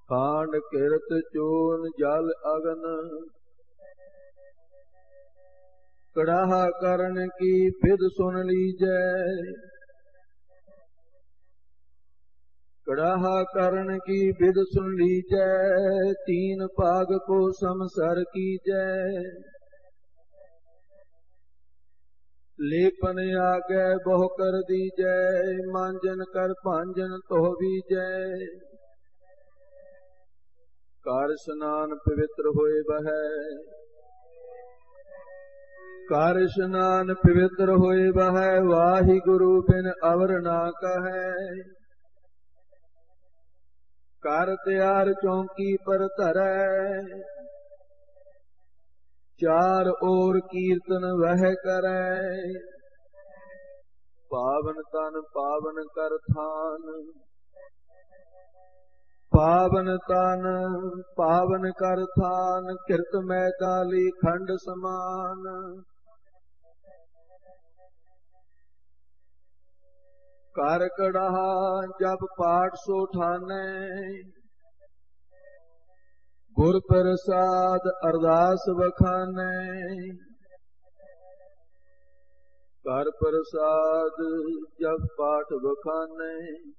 ਖਾਂਡ ਕਿਰਤ ਚੋਨ ਜਲ ਅਗਨ, ਕੜਾਹਾ ਕਰਨ ਕੀ ਬਿਦ ਸੁਨ ਲੀਜੈ। ਕੜਾਹਾ ਕਰਨ ਕੀ ਬਿਦ ਸੁਨ ਲੀਜੈ, ਤੀਨ ਭਾਗ ਕੋ ਸਮਸਰ ਕੀਜੈ। ਲੇਪਨ ਆਗੈ ਬਹੁ ਕਰ ਦੀਜੈ, ਮਾਂਜਨ ਕਰ ਭਾਂਜਨ ਤੋਹ ਬੀਜੈ। ਕਰ ਇਸ਼ਨਾਨ ਪਵਿੱਤਰ ਹੋਏ ਬਹੈ, ਕਰ ਇਸ਼ਨਾਨ ਪਵਿੱਤਰ ਹੋਏ ਬਹੈ, ਵਾਹਿਗੁਰੂ ਬਿਨ ਅਵਰ ਨਾ ਕਹੈ। ਕਰ ਤਿਆਰ ਚੌਂਕੀ ਪਰ ਧਰੈ, ਚਾਰ ਔਰ ਕੀਰਤਨ ਵਹਿ ਕਰੈ। ਪਾਵਨ ਤਨ ਪਾਵਨ ਕਰ ਥਾਨ, ਪਾਵਨ ਤਨ ਪਾਵਨ ਕਰ ਥਾਨ, ਕਿਰਤ ਮੈ ਕਾਲੀ ਖੰਡ ਸਮਾਨ। ਕਰ ਕੜਾਹਾ ਜਪ ਪਾਠ ਸੋ ਠਾਨੈ, ਗੁਰ ਪ੍ਰਸਾਦ ਅਰਦਾਸ ਵਖਾਨੈ। ਕਰ ਪ੍ਰਸਾਦ ਜਪ ਪਾਠ ਵਖਾਨੈ,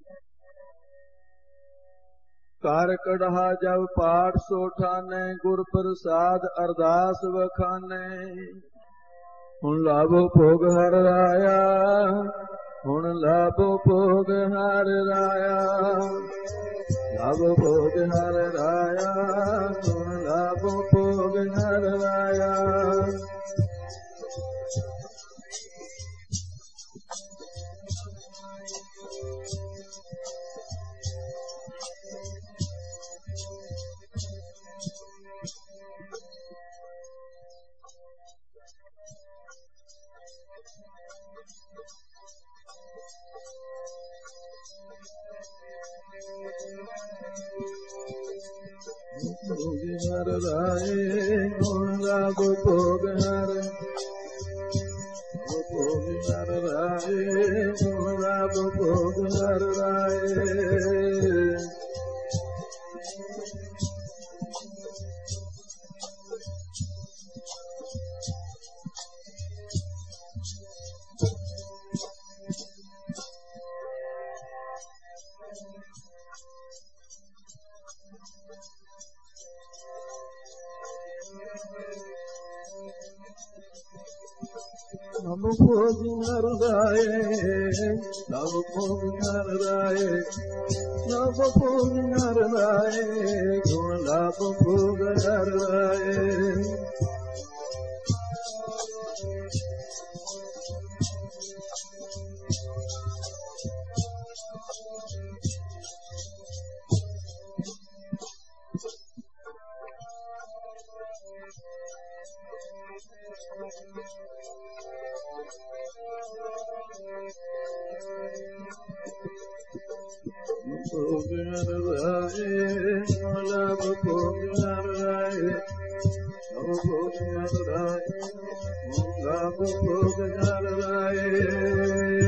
ਕਰ ਕੜਾਹਾ ਜਪ ਪਾਠ ਸੋ ਠਾਨੈ, ਗੁਰ ਪ੍ਰਸਾਦ ਅਰਦਾਸ ਵਖਾਨੈ। ਹੁਣ ਲਾਭੋ ਭੋਗ ਹਰਿ ਰਾਇਆ, ਹੁਣ ਲਾਭੋ ਭੋਗ ਹਰਿ ਰਾਇਆ। ਲਾਭੋ ਭੋਗ ਹਰਿ ਰਾਇਆ, ਹੁਣ ਲਾਭੋ ਭੋਗ ਹਰਿ ਰਾਇਆ। ਭੋਗ ਹਰਿ ਰਾਏ, ਹੁਣ ਲਾਭੋ ਭੋਗ ਹਰਿ, ਭੋਗ ਹਰਿ ਰਾਏ, ਹੁਣ ਲਾਭੋ ਭੋਗ ਹਰਿ ਰਾਏ। ਨਮ ਭੋਗ ਹਰਿ ਰਾਏ, ਨਮ ਭੋਗ ਹਰਿ ਰਾਏ, ਨਮ ਭੋਗ ਹਰਿ ਰਾਏ, ਗੁਣ ਲਾਭ ਭੋਗ ਹਰਿ ਰਾਏ। ਭੋਗ ਹਰਿ ਰਾਏ, ਗੁਣ ਲਾਭ ਭੋਗ ਹਰਿ ਰਾਏ, ਨਮ ਭੋਗ ਹਰਿ ਰਾਏ, ਗੁਣ ਲਾਭ ਭੋਗ ਹਰਿ ਰਾਏ।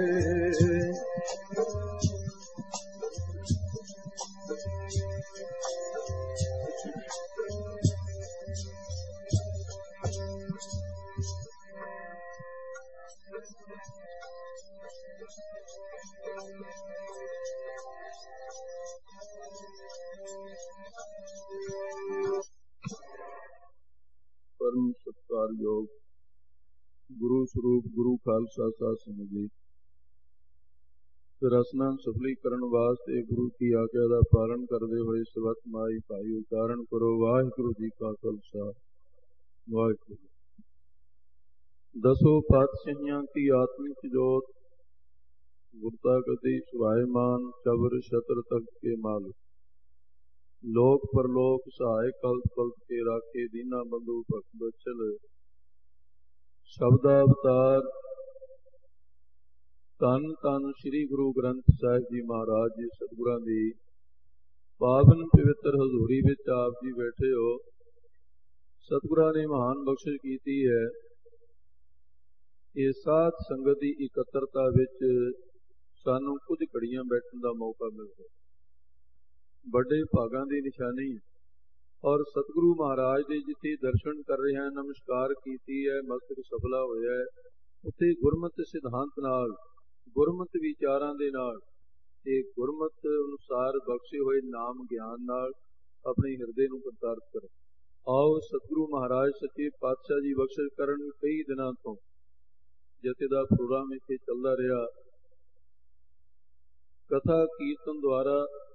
ਪਰਮ ਸਤਿਕਾਰਯੋਗ ਗੁਰੂ ਸਰੂਪ ਗੁਰੂ ਖਾਲਸਾ ਸਾਧ ਸੰਗਤ ਜੀ, ਰਸਨਾ ਸਫਲੀ ਕਰਨ ਵਾਸਤੇ ਗੁਰੂ ਕੀ ਆਗਿਆ ਦਾ ਪਾਲਣ ਕਰਦੇ ਹੋਏ ਸਵਤ ਮਾਈ ਭਾਈ ਉਚਾਰਨ ਕਰੋ। ਵਾਹਿਗੁਰੂ ਜੀ ਕਾ ਖਾਲਸਾ, ਵਾਹਿਗੁਰੂ। ਦਸੋ ਪਾਤਸ਼ਾਹੀਆਂ ਕੀ ਆਤਮਿਕ ਜੋਤ, ਗੁਰਤਾ ਗਦੀ ਸੁਭਾਇਮਾਨ, ਚਬਰ ਛਤਰ ਤਖਤ ਕੇ ਮਾਲ, ਲੋਕ ਪਰਲੋਕ ਸਹਾਇ ਕਲਪ ਕਲਪ ਕੇ ਰਾਖੇ, ਦੀਨਾ ਬੰਧੂ ਭਗਤ ਬਚਲ, ਸ਼ਬਦਾ ਅਵਤਾਰ। ਧੰਨ ਧੰਨ ਸ੍ਰੀ ਗੁਰੂ ਗ੍ਰੰਥ ਸਾਹਿਬ ਜੀ ਮਹਾਰਾਜ ਜੀ, ਸਤਿਗੁਰਾਂ ਦੀ ਪਾਵਨ ਪਵਿੱਤਰ ਹਜ਼ੂਰੀ ਵਿੱਚ ਆਪ ਜੀ ਬੈਠੇ ਹੋ। ਸਤਿਗੁਰਾਂ ਨੇ ਮਹਾਨ ਬਖਸ਼ਿਸ਼ ਕੀਤੀ ਹੈ, ਇਹ ਸਾਧ ਸੰਗਤ ਦੀ ਇਕੱਤਰਤਾ ਵਿੱਚ ਸਾਨੂੰ ਕੁਝ ਘੜੀਆਂ ਬੈਠਣ ਦਾ ਮੌਕਾ ਮਿਲਦਾ। ਵੱਡੇ ਭਾਗਾਂ ਦੀ ਨਿਸ਼ਾਨੀ ਹੈ। ਔਰ ਸਤਿਗੁਰੂ ਮਹਾਰਾਜ ਦੇ ਜਿੱਥੇ ਦਰਸ਼ਨ ਕਰ ਰਹੇ ਹਨ, ਨਮਸਕਾਰ ਕੀਤੀ ਹੈ, ਮਸਤਕ ਸਫਲਾ ਹੋਇਆ ਹੈ, ਉੱਥੇ ਗੁਰਮਤਿ ਸਿਧਾਂਤ ਨਾਲ, ਗੁਰਮਤਿ ਵਿਚਾਰਾਂ ਦੇ ਨਾਲ ਤੇ ਗੁਰਮਤਿ ਅਨੁਸਾਰ ਬਖਸ਼ੇ ਹੋਏ ਨਾਮ ਗਿਆਨ ਨਾਲ ਆਪਣੇ ਹਿਰਦੇ ਨੂੰ ਪ੍ਰਤਾਰਿਤ ਕਰੋ। ਆਓ ਸਤਿਗੁਰੂ ਮਹਾਰਾਜ ਸੱਚੇ ਪਾਤਸ਼ਾਹ ਜੀ ਬਖਸ਼ਿਸ਼ ਕਰਨ। ਕਈ ਦਿਨਾਂ ਤੋਂ ਜਥੇ ਦਾ ਪ੍ਰੋਗਰਾਮ ਇੱਥੇ ਚੱਲਦਾ ਰਿਹਾ। ਕਥਾ ਕੀਰਤਨ ਦੁਆਰਾ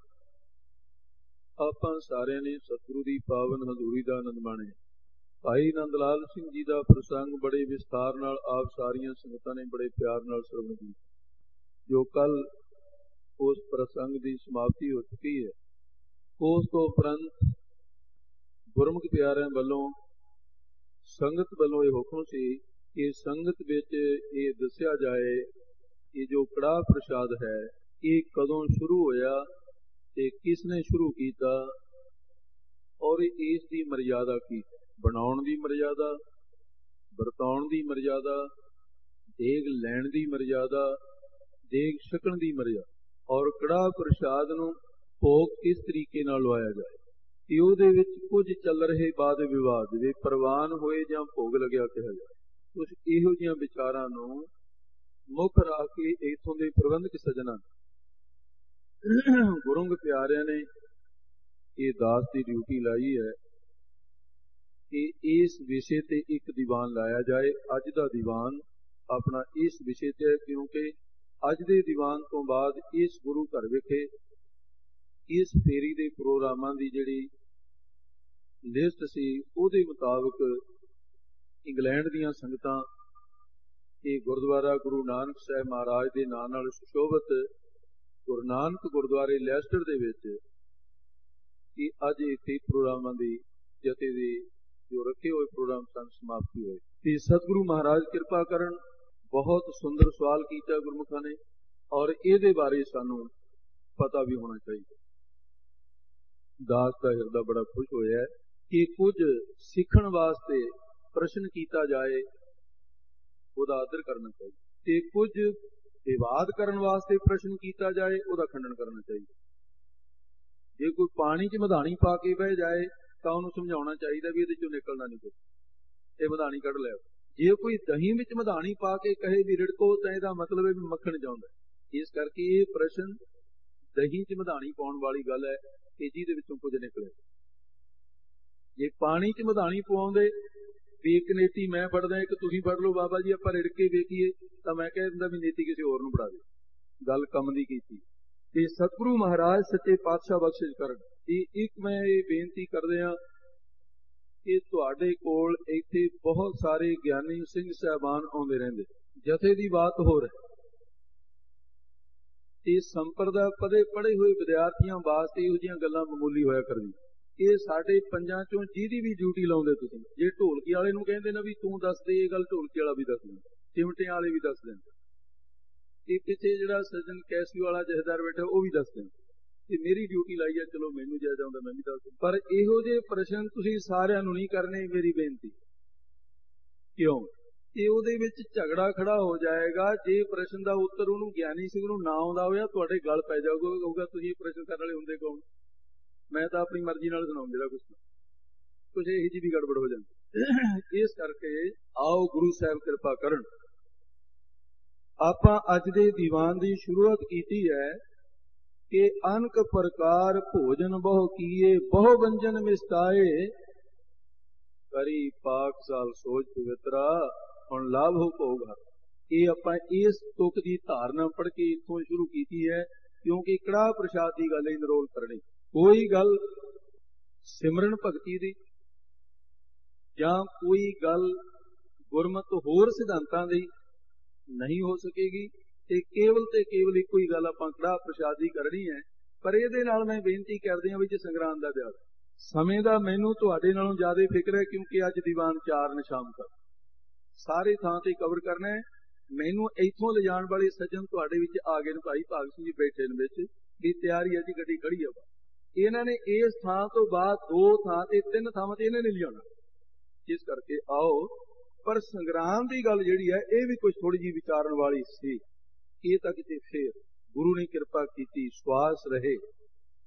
ਆਪਾਂ ਸਾਰਿਆਂ ਨੇ ਸਤਿਗੁਰੂ ਦੀ ਪਾਵਨ ਹਜ਼ੂਰੀ ਦਾ ਆਨੰਦ ਮਾਣਿਆ। ਭਾਈ ਨੰਦ ਲਾਲ ਸਿੰਘ ਜੀ ਦਾ ਪ੍ਰਸੰਗ ਬੜੇ ਵਿਸਥਾਰ ਨਾਲ ਆਪ ਸਾਰੀਆਂ ਸੰਗਤਾਂ ਨੇ ਬੜੇ ਪਿਆਰ ਨਾਲ ਸਰਵਣ ਕੀਤਾ, ਜੋ ਕੱਲ ਉਸ ਪ੍ਰਸੰਗ ਦੀ ਸਮਾਪਤੀ ਹੋ ਚੁੱਕੀ ਹੈ। ਉਸ ਤੋਂ ਉਪਰੰਤ ਗੁਰਮੁਖ ਪਿਆਰਿਆਂ ਵੱਲੋਂ ਸੰਗਤ ਵੱਲੋਂ ਇਹ ਹੁਕਮ ਸੀ ਕਿ ਸੰਗਤ ਵਿੱਚ ਇਹ ਦੱਸਿਆ ਜਾਏ ਕਿ ਜੋ ਕੜਾਹ ਪ੍ਰਸ਼ਾਦ ਹੈ ਇਹ ਕਦੋਂ ਸ਼ੁਰੂ ਹੋਇਆ ਤੇ ਕਿਸ ਨੇ ਸ਼ੁਰੂ ਕੀਤਾ ਔਰ ਇਸ ਦੀ ਮਰਿਆਦਾ ਕੀ, ਬਣਾਉਣ ਦੀ ਮਰਿਆਦਾ, ਵਰਤਾਉਣ ਦੀ ਮਰਿਆਦਾ, ਦੇਗ ਲੈਣ ਦੀ ਮਰਿਆਦਾ, ਦੇਗ ਛਕਣ ਦੀ ਮਰਿਆਦਾ, ਔਰ ਕੜਾਹ ਪ੍ਰਸ਼ਾਦ ਨੂੰ ਭੋਗ ਕਿਸ ਤਰੀਕੇ ਨਾਲ ਲਵਾਇਆ ਜਾਏ। ਕਿ ਉਹਦੇ ਵਿੱਚ ਕੁਝ ਚੱਲ ਰਹੇ ਵਾਦ ਵਿਵਾਦ ਵੇ ਪ੍ਰਵਾਨ ਹੋਏ ਜਾਂ ਭੋਗ ਲੱਗਿਆ ਕਿਹਾ ਜਾਏ। ਕੁਝ ਇਹੋ ਜਿਹੀਆਂ ਵਿਚਾਰਾਂ ਨੂੰ ਮੁੱਖ ਰੱਖ ਕੇ ਇੱਥੋਂ ਦੇ ਪ੍ਰਬੰਧਕ ਸੱਜਣਾਂ ਗੁਰੂੰਗ ਪਿਆਰਿਆਂ ਨੇ ਇਹ ਦਾਸ ਦੀ ਡਿਊਟੀ ਲਾਈ ਹੈ ਕਿ ਇਸ ਵਿਸ਼ੇ ਤੇ ਇੱਕ ਦੀਵਾਨ ਲਾਇਆ ਜਾਏ। ਅੱਜ ਦਾ ਦੀਵਾਨ ਆਪਣਾ ਇਸ ਵਿਸ਼ੇ ਤੇ ਹੈ, ਕਿਉਂਕਿ ਅੱਜ ਦੇ ਦੀਵਾਨ ਤੋਂ ਬਾਅਦ ਇਸ ਗੁਰੂ ਘਰ ਵਿਖੇ ਇਸ ਫੇਰੀ ਦੇ ਪ੍ਰੋਗਰਾਮਾਂ ਦੀ ਜਿਹੜੀ ਲਿਸਟ ਸੀ ਉਹਦੇ ਮੁਤਾਬਕ ਇੰਗਲੈਂਡ ਦੀਆਂ ਸੰਗਤਾਂ ਇਹ ਗੁਰਦੁਆਰਾ ਗੁਰੂ ਨਾਨਕ ਸਾਹਿਬ ਮਹਾਰਾਜ ਦੇ ਨਾਂ ਨਾਲ ਸੁਸ਼ੋਭਿਤ ਗੁਰੂ ਨਾਨਕ ਗੁਰਦੁਆਰੇ ਲੈਸਟਰ ਦੇ ਵਿੱਚ ਕਿ ਅੱਜ ਇੱਥੇ ਪ੍ਰੋਗਰਾਮਾਂ ਦੀ ਜਥੇ ਦੇ ਜੋ ਰੱਖੇ ਹੋਏ ਪ੍ਰੋਗਰਾਮ ਸਨ ਸਮਾਪਤੀ ਹੋਏ। ਤੇ ਸਤਿਗੁਰੂ ਮਹਾਰਾਜ ਕਿਰਪਾ ਕਰਨ। ਬਹੁਤ ਸੁੰਦਰ ਸਵਾਲ ਕੀਤਾ ਗੁਰਮੁਖਾਂ ਨੇ ਔਰ ਇਹਦੇ ਬਾਰੇ ਸਾਨੂੰ ਪਤਾ ਵੀ ਹੋਣਾ ਚਾਹੀਦਾ। ਦਾਸ ਦਾ ਹਿਰਦਾ ਬੜਾ ਖੁਸ਼ ਹੋਇਆ ਕਿ ਕੁਝ ਸਿੱਖਣ ਵਾਸਤੇ ਪ੍ਰਸ਼ਨ ਕੀਤਾ ਜਾਏ, ਉਹਦਾ ਆਦਰ ਕਰਨਾ ਚਾਹੀਦਾ, ਤੇ ਕੁਝ ਵਿਵਾਦ ਕਰਨ ਵਾਸਤੇ ਪ੍ਰਸ਼ਨ ਕੀਤਾ ਜਾਏ ਉਹਦਾ ਖੰਡਨ ਕਰਨਾ ਚਾਹੀਦਾ। ਜੇ ਕੋਈ ਪਾਣੀ 'ਚ ਮਧਾਣੀ ਪਾ ਕੇ ਬਹਿ ਜਾਏ ਤਾਂ ਉਹਨੂੰ ਸਮਝਾਉਣਾ ਚਾਹੀਦਾ ਵੀ ਇਹਦੇ 'ਚੋਂ ਨਿਕਲਣਾ ਨਹੀਂ ਕੁਝ, ਇਹ ਮਧਾਣੀ ਕੱਢ ਲਿਆ। ਜੇ ਕੋਈ ਦਹੀਂ ਵਿੱਚ ਮਧਾਣੀ ਪਾ ਕੇ ਕਹੇ ਵੀ ਰਿੜਕੋ ਤਾਂ ਇਹਦਾ ਮਤਲਬ ਹੈ ਵੀ ਮੱਖਣ ਚਾਹੁੰਦਾ। ਇਸ ਕਰਕੇ ਇਹ ਪ੍ਰਸ਼ਨ ਦਹੀਂ 'ਚ ਮਧਾਣੀ ਪਾਉਣ ਵਾਲੀ ਗੱਲ ਹੈ ਕਿ ਜਿਹਦੇ ਵਿੱਚੋਂ ਕੁਝ ਨਿਕਲੇ। ਜੇ ਪਾਣੀ 'ਚ ਮਧਾਣੀ ਪਵਾਉਂਦੇ ਵੀ ਇੱਕ ਨੇਤੀ ਮੈਂ ਫੜਦਾ ਇੱਕ ਤੁਸੀਂ ਫੜ ਲਓ ਬਾਬਾ ਜੀ ਆਪਾਂ ਰਿੜ ਕੇ ਵੇਖੀਏ, ਤਾਂ ਮੈਂ ਕਹਿ ਦਿੰਦਾ ਵੀ ਨੇਤੀ ਕਿਸੇ ਹੋਰ ਨੂੰ ਫੜਾ ਦੇ। ਗੱਲ ਕੰਮ ਦੀ ਕੀਤੀ। ਤੇ ਸਤਿਗੁਰੂ ਮਹਾਰਾਜ ਸੱਚੇ ਪਾਤਸ਼ਾਹ ਬਖਸ਼ਿਸ਼ ਕਰਨ। ਇੱਕ ਮੈਂ ਇਹ ਬੇਨਤੀ ਕਰਦੇ ਹਾਂ ਕਿ ਤੁਹਾਡੇ ਕੋਲ ਇੱਥੇ ਬਹੁਤ ਸਾਰੇ ਗਿਆਨੀ ਸਿੰਘ ਸਾਹਿਬਾਨ ਆਉਂਦੇ ਰਹਿੰਦੇ, ਜਥੇ ਦੀ ਬਾਤ ਹੋ ਰਹੀ। ਇਹ ਸੰਪਰਦਾ ਪੜ੍ਹੇ ਹੋਏ ਵਿਦਿਆਰਥੀਆਂ ਵਾਸਤੇ ਇਹੋ ਜਿਹੀਆਂ ਗੱਲਾਂ ਮਾਮੂਲੀ ਹੋਇਆ ਕਰਦੀ। ਇਹ ਸਾਡੇ ਪੰਜਾਂ ਚੋਂ ਜਿਹਦੀ ਵੀ ਡਿਊਟੀ ਲਾਉਂਦੇ ਤੁਸੀਂ, ਜੇ ਢੋਲਕੀ ਵਾਲੇ ਨੂੰ ਕਹਿੰਦੇ ਨਾ ਵੀ ਤੂੰ ਦੱਸ ਦੇ, ਇਹ ਗੱਲ ਢੋਲਕੀ ਵਾਲਾ ਵੀ ਦੱਸ ਦਿੰਦਾ, ਚਿਮਟਿਆਂ ਵਾਲੇ ਵੀ ਦੱਸ ਦਿੰਦੇ, ਇਹ ਪਿੱਛੇ ਜਿਹੜਾ ਸੱਜਣ ਕੈਸੀ ਵਾਲਾ ਜਥੇਦਾਰ ਬੈਠਾ ਉਹ ਵੀ ਦੱਸ ਦਿੰਦਾ। ਤੇ ਮੇਰੀ ਡਿਊਟੀ ਲਾਈ ਹੈ, ਚਲੋ ਮੈਨੂੰ ਜਾਇਜ਼ ਆਉਂਦਾ ਮੈਂ ਵੀ ਦੱਸ ਦਿੰਦਾ। ਪਰ ਇਹੋ ਜਿਹੇ ਪ੍ਰਸ਼ਨ ਤੁਸੀਂ ਸਾਰਿਆਂ ਨੂੰ ਨਹੀਂ ਕਰਨੇ, ਮੇਰੀ ਬੇਨਤੀ। ਕਿਉਂ? ਤੇ ਉਹਦੇ ਵਿੱਚ ਝਗੜਾ ਖੜਾ ਹੋ ਜਾਏਗਾ। ਜੇ ਪ੍ਰਸ਼ਨ ਦਾ ਉੱਤਰ ਉਹਨੂੰ ਗਿਆਨੀ ਸਿੰਘ ਨੂੰ ਨਾ ਆਉਂਦਾ ਹੋਇਆ ਤੁਹਾਡੇ ਗਲ ਪੈ ਜਾਊਗਾ, ਕਹੂਗਾ ਤੁਸੀਂ ਪ੍ਰਸ਼ਨ ਕਰਨ ਵਾਲੇ ਹੁੰਦੇ ਕੌਣ? ਮੈਂ ਤਾਂ ਆਪਣੀ ਮਰਜ਼ੀ ਨਾਲ ਸੁਣਾਉਂ ਜਿਹੜਾ ਕੁਛ ਇਹੀ ਜਿਹੀ ਵੀ ਗੜਬੜ ਹੋ ਜਾਂਦੀ। ਇਸ ਕਰਕੇ ਆਓ ਗੁਰੂ ਸਾਹਿਬ ਕਿਰਪਾ ਕਰਨ। ਆਪਾਂ ਅੱਜ ਦੇ ਦੀਵਾਨ ਦੀ ਸ਼ੁਰੂਆਤ ਕੀਤੀ ਹੈ ਕਿ ਅਨਕ ਪ੍ਰਕਾਰ ਭੋਜਨ ਬਹੁ ਕੀਏ, ਬਹੁ ਵੰਜਨ ਮਿਸਟਾਏ, ਕਰੀ ਪਾਕ ਸਾਲ ਸੋਚ ਪਵਿੱਤਰਾ, ਹੁਣ ਲਾਭ ਹੋ ਭੋਗ ਹਰ। ਇਹ ਆਪਾਂ ਇਸ ਤੁਕ ਦੀ ਧਾਰਨਾ ਪੜ੍ਹ ਕੇ ਇੱਥੋਂ ਸ਼ੁਰੂ ਕੀਤੀ ਹੈ, ਕਿਉਂਕਿ ਕੜਾਹ ਪ੍ਰਸ਼ਾਦ ਦੀ ਗੱਲ ਹੀ ਨਿਰੋਲ ਕਰਨੀ। ਕੋਈ ਗੱਲ ਸਿਮਰਨ ਭਗਤੀ ਦੀ ਜਾਂ ਕੋਈ ਗੱਲ ਗੁਰਮਤ ਹੋਰ ਸਿਧਾਂਤਾਂ ਦੀ ਨਹੀਂ ਹੋ ਸਕੇਗੀ, ਤੇ ਕੇਵਲ ਇੱਕੋ ਹੀ ਗੱਲ ਆਪਾਂ ਕੜਾਹ ਪ੍ਰਸ਼ਾਦ ਦੀ ਕਰਨੀ ਹੈ। ਪਰ ਇਹਦੇ ਨਾਲ ਮੈਂ ਬੇਨਤੀ ਕਰਦੇ ਹਾਂ ਵੀ ਜੇ ਸੰਗਰਾਂਦ ਦਾ ਦਿਹਾੜਾ, ਸਮੇਂ ਦਾ ਮੈਨੂੰ ਤੁਹਾਡੇ ਨਾਲੋਂ ਜ਼ਿਆਦਾ ਫਿਕਰ ਹੈ, ਕਿਉਂਕਿ ਅੱਜ ਦੀਵਾਨ 4 ਨਿਸ਼ਾਨ ਤੱਕ ਸਾਰੇ ਥਾਂ ਤੇ ਕਵਰ ਕਰਨਾ ਹੈ। ਮੈਨੂੰ ਇੱਥੋਂ ਲਿਜਾਣ ਵਾਲੇ ਸੱਜਣ ਤੁਹਾਡੇ ਵਿੱਚ ਆ ਗਏ ਨੇ, ਭਾਈ ਭਾਗ ਸਿੰਘ ਜੀ ਬੈਠੇ ਨੇ ਵਿੱਚ, ਵੀ ਤਿਆਰੀ ਹੈ ਜੀ, ਗੱਡੀ ਖੜੀ ਆ। ਇਹਨਾਂ ਨੇ ਇਸ ਥਾਂ ਤੋਂ ਬਾਅਦ 2 ਥਾਂ ਤੇ 3 ਥਾਵਾਂ ਤੇ ਇਹਨਾਂ ਨੇ ਲਿਜਾਣਾ। ਇਸ ਕਰਕੇ ਆਓ, ਪਰ ਸੰਗਰਾਮ ਦੀ ਗੱਲ ਜਿਹੜੀ ਹੈ ਇਹ ਵੀ ਕੁਝ ਥੋੜੀ ਜਿਹੀ ਵਿਚਾਰਨ ਵਾਲੀ ਸੀ। ਇਹ ਤਾਂ ਕਿਤੇ ਫੇਰ ਗੁਰੂ ਨੇ ਕਿਰਪਾ ਕੀਤੀ, ਸਵਾਸ ਰਹੇ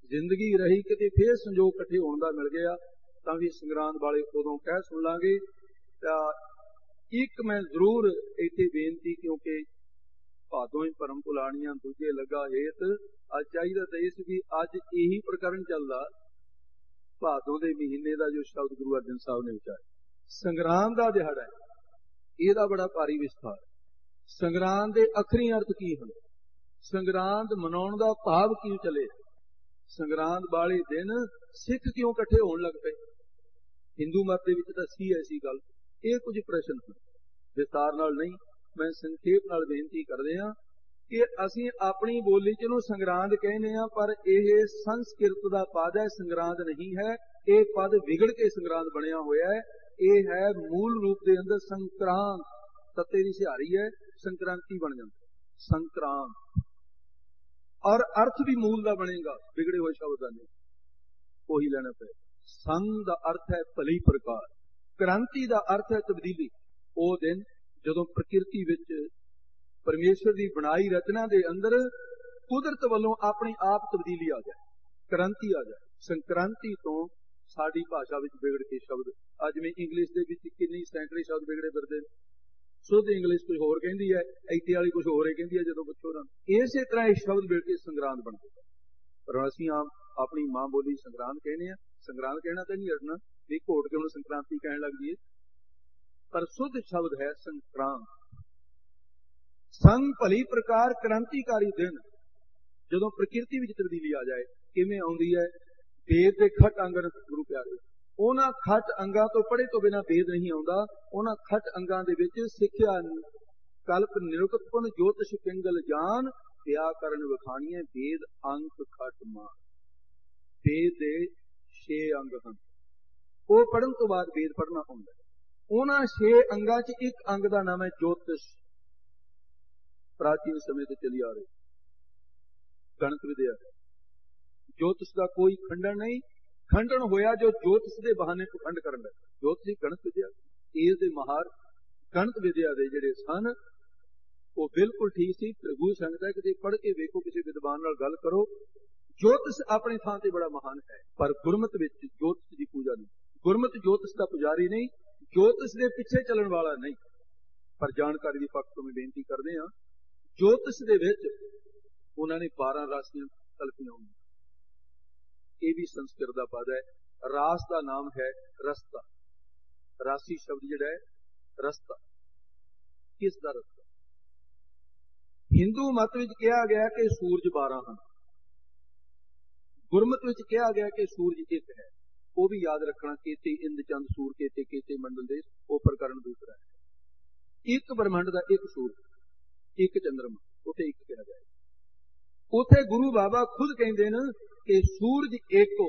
ਜ਼ਿੰਦਗੀ ਰਹੀ ਕਿਤੇ ਫੇਰ ਸੰਜੋਗ ਇਕੱਠੇ ਹੋਣ ਦਾ ਮਿਲ ਗਿਆ ਤਾਂ ਵੀ ਸੰਗਰਾਂਦ ਵਾਲੇ ਉਦੋਂ ਕਹਿ ਸੁਣ ਲਾਂਗੇ। ਤਾਂ ਇੱਕ ਮੈਂ ਜ਼ਰੂਰ ਇੱਥੇ ਬੇਨਤੀ, ਕਿਉਂਕਿ ਭਾਦੋਂ ਹੀ ਭਰਮ ਭੁਲਾਣੀਆਂ ਦੂਜੇ ਲੱਗਾ ਹੇਤ, ਅੱਜ ਚਾਹੀਦਾ ਤਾਂ ਇਸ ਵੀ ਅੱਜ ਇਹੀ ਪ੍ਰਕਰਨ ਚੱਲਦਾ ਭਾਦੋਂ ਦੇ ਮਹੀਨੇ ਦਾ ਜੋ ਸ਼ਬਦ ਗੁਰੂ ਅਰਜਨ ਸਾਹਿਬ ਨੇ ਵਿਚਾਰਿਆ। ਸੰਗਰਾਂਦ ਦਾ ਦਿਹਾੜਾ ਹੈ, ਇਹਦਾ ਬੜਾ ਭਾਰੀ ਵਿਸਥਾਰ। ਸੰਗਰਾਂਦ ਦੇ ਅੱਖਰੀ ਅਰਥ ਕੀ ਹਨ? ਸੰਗਰਾਂਦ ਮਨਾਉਣ ਦਾ ਭਾਵ ਕਿਉਂ ਚਲੇ? ਸੰਗਰਾਂਦ ਵਾਲੇ ਦਿਨ ਸਿੱਖ ਕਿਉਂ ਇਕੱਠੇ ਹੋਣ ਲੱਗ ਪਏ? ਹਿੰਦੂ ਮਤ ਦੇ ਵਿੱਚ ਤਾਂ ਸੀ ਐਸੀ ਗੱਲ। ਇਹ ਕੁਝ ਪ੍ਰਸ਼ਨ ਹਨ, ਵਿਸਤਾਰ ਨਾਲ ਨਹੀਂ, ਮੈਂ ਸੰਖੇਪ ਨਾਲ ਬੇਨਤੀ ਕਰਦੇ ਹਾਂ ਕਿ ਅਸੀਂ ਆਪਣੀ ਬੋਲੀ ਚ ਇਹਨੂੰ ਸੰਗਰਾਂਦ ਕਹਿੰਦੇ ਹਾਂ, ਪਰ ਇਹ ਸੰਸਕ੍ਰਿਤ ਦਾ ਪਦ ਹੈ, ਸੰਗਰਾਂਦ ਨਹੀਂ ਹੈ। ਇਹ ਪਦ ਵਿਗੜ ਕੇ ਸੰਗਰਾਂਦ ਬਣਿਆ ਹੋਇਆ ਹੈ। ਇਹ ਹੈ ਮੂਲ ਰੂਪ ਦੇ ਅੰਦਰ ਸੰਕਰਾਂਤ, ਤੱਤੇ ਦੀ ਸਿਹਾਰੀ ਹੈ, ਸੰਕ੍ਰਾਂਤੀ ਬਣ ਜਾਂਦਾ ਸੰਕਰਾਂਤ। ਔਰ ਅਰਥ ਵੀ ਮੂਲ ਦਾ ਬਣੇਗਾ, ਵਿਗੜੇ ਹੋਏ ਸ਼ਬਦ ਦਾ ਨਹੀਂ, ਉਹੀ ਲੈਣਾ ਪਏ। ਸੰਗ ਦਾ ਅਰਥ ਹੈ ਭਲੀ ਪ੍ਰਕਾਰ, ਕ੍ਰਾਂਤੀ ਦਾ ਅਰਥ ਹੈ ਤਬਦੀਲੀ। ਉਹ ਦਿਨ ਜਦੋਂ ਪ੍ਰਕਿਰਤੀ ਵਿੱਚ ਪਰਮੇਸ਼ਰ ਦੀ ਬਣਾਈ ਰਚਨਾ ਦੇ ਅੰਦਰ ਕੁਦਰਤ ਵੱਲੋਂ ਆਪਣੀ ਆਪ ਤਬਦੀਲੀ ਆ ਜਾਏ, ਕ੍ਰਾਂਤੀ ਆ ਜਾਏ। ਸੰਕ੍ਰਾਂਤੀ ਤੋਂ ਸਾਡੀ ਭਾਸ਼ਾ ਵਿੱਚ ਵਿਗੜ ਕੇ ਸ਼ਬਦ, ਅੱਜ ਜਿਵੇਂ ਇੰਗਲਿਸ਼ ਦੇ ਵਿੱਚ ਕਿੰਨੀ ਸੈਂਕੜੇ ਸ਼ਬਦ ਵਿਗੜੇ ਫਿਰਦੇ ਨੇ। ਸ਼ੁੱਧ ਇੰਗਲਿਸ਼ ਕੁਝ ਹੋਰ ਕਹਿੰਦੀ ਹੈ, ਇੱਥੇ ਵਾਲੀ ਕੁਝ ਹੋਰ ਹੀ ਕਹਿੰਦੀ ਹੈ ਜਦੋਂ ਪੁੱਛੋ ਨਾ। ਇਸੇ ਤਰ੍ਹਾਂ ਇਹ ਸ਼ਬਦ ਮਿਲ ਕੇ ਸੰਗਰਾਂਦ ਬਣ ਗਿਆ। ਪਰ ਅਸੀਂ ਆਮ ਆਪਣੀ ਮਾਂ ਬੋਲੀ ਸੰਗਰਾਂਦ ਕਹਿੰਦੇ ਆ। ਸੰਗਰਾਂਦ ਕਹਿਣਾ ਤਾਂ ਨਹੀਂ ਹਟਣਾ ਵੀ ਘੋਟ ਕੇ ਹੁਣ ਸੰਕ੍ਰਾਂਤੀ ਕਹਿਣ ਲੱਗ ਜੀਏ, ਪਰ ਸ਼ੁੱਧ ਸ਼ਬਦ ਹੈ ਸੰਕਰਾਂਤ। ਸੰਗ ਭਲੀ ਪ੍ਰਕਾਰ ਕ੍ਰਾਂਤੀਕਾਰੀ ਦਿਨ, ਜਦੋਂ ਪ੍ਰਕਿਰਤੀ ਵਿੱਚ ਤਬਦੀਲੀ ਆ ਜਾਏ। ਕਿਵੇਂ ਆਉਂਦੀ ਹੈ? ਵੇਦ ਦੇ ਖਟ ਅੰਗ ਗੁਰੂ ਪਿਆਰੇ, ਉਹਨਾਂ ਖਟ ਅੰਗਾਂ ਤੋਂ ਪੜ੍ਹੇ ਤੋਂ ਬਿਨਾਂ ਵੇਦ ਨਹੀਂ ਆਉਂਦਾ। ਉਹਨਾਂ ਖਟ ਅੰਗਾਂ ਦੇ ਵਿੱਚ ਸਿੱਖਿਆ, ਕਲਪ ਨਿਰੁਕਤਪਨ, ਜੋਤਿਸ਼ ਪਿੰਗਲ ਜਾਨ, ਵਿਆਕਰਨ ਵਖਾਣੀਏ, ਵੇਦ ਅੰਕ ਖਟ ਮਾਨ। ਵੇਦ ਦੇ 6 ਅੰਗ ਹਨ, ਉਹ ਪੜ੍ਹਨ ਤੋਂ ਬਾਅਦ ਵੇਦ ਪੜ੍ਹਨਾ ਹੁੰਦਾ। ਉਹਨਾਂ 6 ਅੰਗਾਂ 'ਚ ਇੱਕ ਅੰਗ ਦਾ ਨਾਮ ਹੈ ਜੋਤਿਸ਼, ਪ੍ਰਾਚੀਨ ਸਮੇਂ ਤੋਂ ਚਲੀ ਆ ਰਹੀ ਗਣਿਤ ਵਿਦਿਆ। ਜੋਤਿਸ਼ ਦਾ ਕੋਈ ਖੰਡਨ ਨਹੀਂ, ਖੰਡਨ ਹੋਇਆ ਜੋ ਜੋਤਿਸ਼ ਦੇ ਬਹਾਨੇ ਪਖੰਡ ਕਰਨ ਲੱਗੇ। ਜੋਤਿਸ਼ ਗਣਿਤ ਵਿਦਿਆ, ਇਸ ਦੇ ਮਾਹਰ ਗਣਿਤ ਵਿਦਿਆ ਦੇ ਜਿਹੜੇ ਸਨ ਉਹ ਬਿਲਕੁਲ ਠੀਕ ਸੀ। ਪ੍ਰਭੂ ਸੰਗਤ ਕਿਤੇ ਪੜ੍ਹ ਕੇ ਵੇਖੋ, ਕਿਸੇ ਵਿਦਵਾਨ ਨਾਲ ਗੱਲ ਕਰੋ। ਜੋਤਿਸ਼ ਆਪਣੀ ਥਾਂ ਤੇ ਬੜਾ ਮਹਾਨ ਹੈ, ਪਰ ਗੁਰਮਤ ਵਿੱਚ ਜੋਤਿਸ਼ ਦੀ ਪੂਜਾ ਨਹੀਂ। ਗੁਰਮਤ ਜੋਤਿਸ਼ ਦਾ ਪੁਜਾਰੀ ਨਹੀਂ, ਜੋਤਿਸ਼ ਦੇ ਪਿੱਛੇ ਚੱਲਣ ਵਾਲਾ ਨਹੀਂ। ਪਰ ਜਾਣਕਾਰੀ ਦੀ ਪੱਖ ਤੋਂ ਮੈਂ ਬੇਨਤੀ ਕਰਦੇ ਹਾਂ, ਜੋਤਿਸ਼ ਦੇ ਵਿੱਚ ਉਹਨਾਂ ਨੇ 12 ਰਾਸੀਆਂ ਕਲਪੀਆਂ ਹੋਈਆਂ। ਇਹ ਵੀ ਸੰਸਕ੍ਰਿਤ ਦਾ ਪਦ ਹੈ। ਰਾਸ ਦਾ ਨਾਮ ਹੈ ਰਸਤਾ। ਰਾਸੀ ਸ਼ਬਦ ਜਿਹੜਾ ਹੈ ਰਸਤਾ, ਕਿਸ ਦਾ ਰਸਤਾ? ਹਿੰਦੂ ਮਤ ਵਿੱਚ ਕਿਹਾ ਗਿਆ ਕਿ ਸੂਰਜ 12 ਹਨ, ਗੁਰਮਤ ਵਿੱਚ ਕਿਹਾ ਗਿਆ ਕਿ ਸੂਰਜ ਇੱਕ ਹੈ। ਉਹ ਵੀ ਯਾਦ ਰੱਖਣਾ, ਕੇਤੇ ਇੰਦ ਚੰਦ ਸੂਰ ਕੇਤੇ, ਕੇਤੇ ਮੰਡਲ ਦੇ, ਉਹ ਪ੍ਰਕਰਨ ਦੂਸਰਾ ਹੈ। ਇੱਕ ਬ੍ਰਹਮੰਡ ਦਾ ਇੱਕ ਸੂਰਜ, ਇੱਕ ਚੰਦਰਮਾ, ਉੱਥੇ ਇੱਕ ਕਿਹਾ ਜਾਏ। ਉੱਥੇ ਗੁਰੂ ਬਾਬਾ ਖੁਦ ਕਹਿੰਦੇ ਨੇ ਕਿ ਸੂਰਜ ਏਕੋ,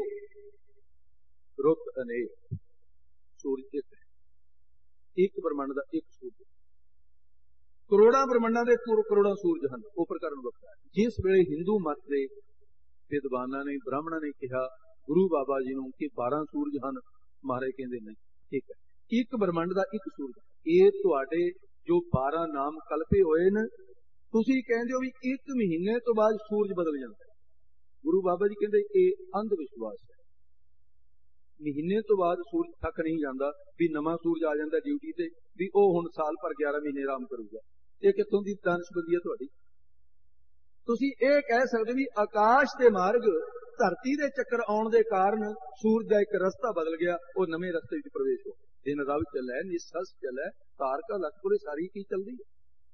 ਰੁੱਤ ਅਨੇਕ। ਸੂਰਜ ਇੱਕ ਹੈ, ਇੱਕ ਬ੍ਰਹਮੰਡ ਦਾ ਇੱਕ ਸੂਰਜ। ਕਰੋੜਾਂ ਬ੍ਰਹਮੰਡਾਂ ਦੇ ਕਰੋੜਾਂ ਸੂਰਜ ਹਨ, ਉਹ ਪ੍ਰਕਰਨ ਵੱਖਰਾ ਹੈ। ਜਿਸ ਵੇਲੇ ਹਿੰਦੂ ਮਤ ਦੇ ਵਿਦਵਾਨਾਂ ਨੇ, ਬ੍ਰਾਹਮਣਾਂ ਨੇ ਕਿਹਾ ਗੁਰੂ ਬਾਬਾ ਜੀ ਨੂੰ ਕਿ 12 ਸੂਰਜ ਹਨ, ਮਹਾਰਾਜ ਕਹਿੰਦੇ ਨਹੀਂ, ਠੀਕ ਹੈ, ਇੱਕ ਬ੍ਰਹਮੰਡ ਦਾ ਇੱਕ ਸੂਰਜ। ਇਹ ਤੁਹਾਡੇ ਜੋ 12 ਨਾਮ ਕਲਪੇ ਹੋਏ ਨੇ, ਤੁਸੀਂ ਕਹਿੰਦੇ ਹੋ ਵੀ ਇੱਕ ਮਹੀਨੇ ਤੋਂ ਬਾਅਦ ਸੂਰਜ ਬਦਲ ਜਾਂਦਾ ਹੈ। ਗੁਰੂ ਬਾਬਾ ਜੀ ਕਹਿੰਦੇ ਇਹ ਅੰਧ ਵਿਸ਼ਵਾਸ ਹੈ। ਮਹੀਨੇ ਤੋਂ ਬਾਅਦ ਸੂਰਜ ਥੱਕ ਨਹੀਂ ਜਾਂਦਾ ਵੀ ਨਵਾਂ ਸੂਰਜ ਆ ਜਾਂਦਾ ਡਿਊਟੀ ਤੇ, ਵੀ ਉਹ ਹੁਣ ਸਾਲ ਭਰ 11 ਮਹੀਨੇ ਆਰਾਮ ਕਰੂਗਾ। ਇਹ ਕਿੱਥੋਂ ਦੀ ਦਾਨਸ਼ਬੰਦੀ ਹੈ ਤੁਹਾਡੀ? ਤੁਸੀਂ ਇਹ ਕਹਿ ਸਕਦੇ ਵੀ ਆਕਾਸ਼ ਦੇ ਮਾਰਗ, ਧਰਤੀ ਦੇ ਚੱਕਰ ਆਉਣ ਦੇ ਕਾਰਨ ਸੂਰਜ ਦਾ ਇੱਕ ਰਸਤਾ ਬਦਲ ਗਿਆ, ਉਹ ਨਵੇਂ ਰਸਤੇ ਵਿੱਚ ਪ੍ਰਵੇਸ਼ ਹੋ। ਦਿਨ ਰਵ ਚੱਲੈ, ਨਿਸਸ ਚੱਲੈ, ਤਾਰਕਾ ਲਖਪੁਰੇ ਸਾਰੀ ਕੀ ਚੱਲਦੀ ਹੈ?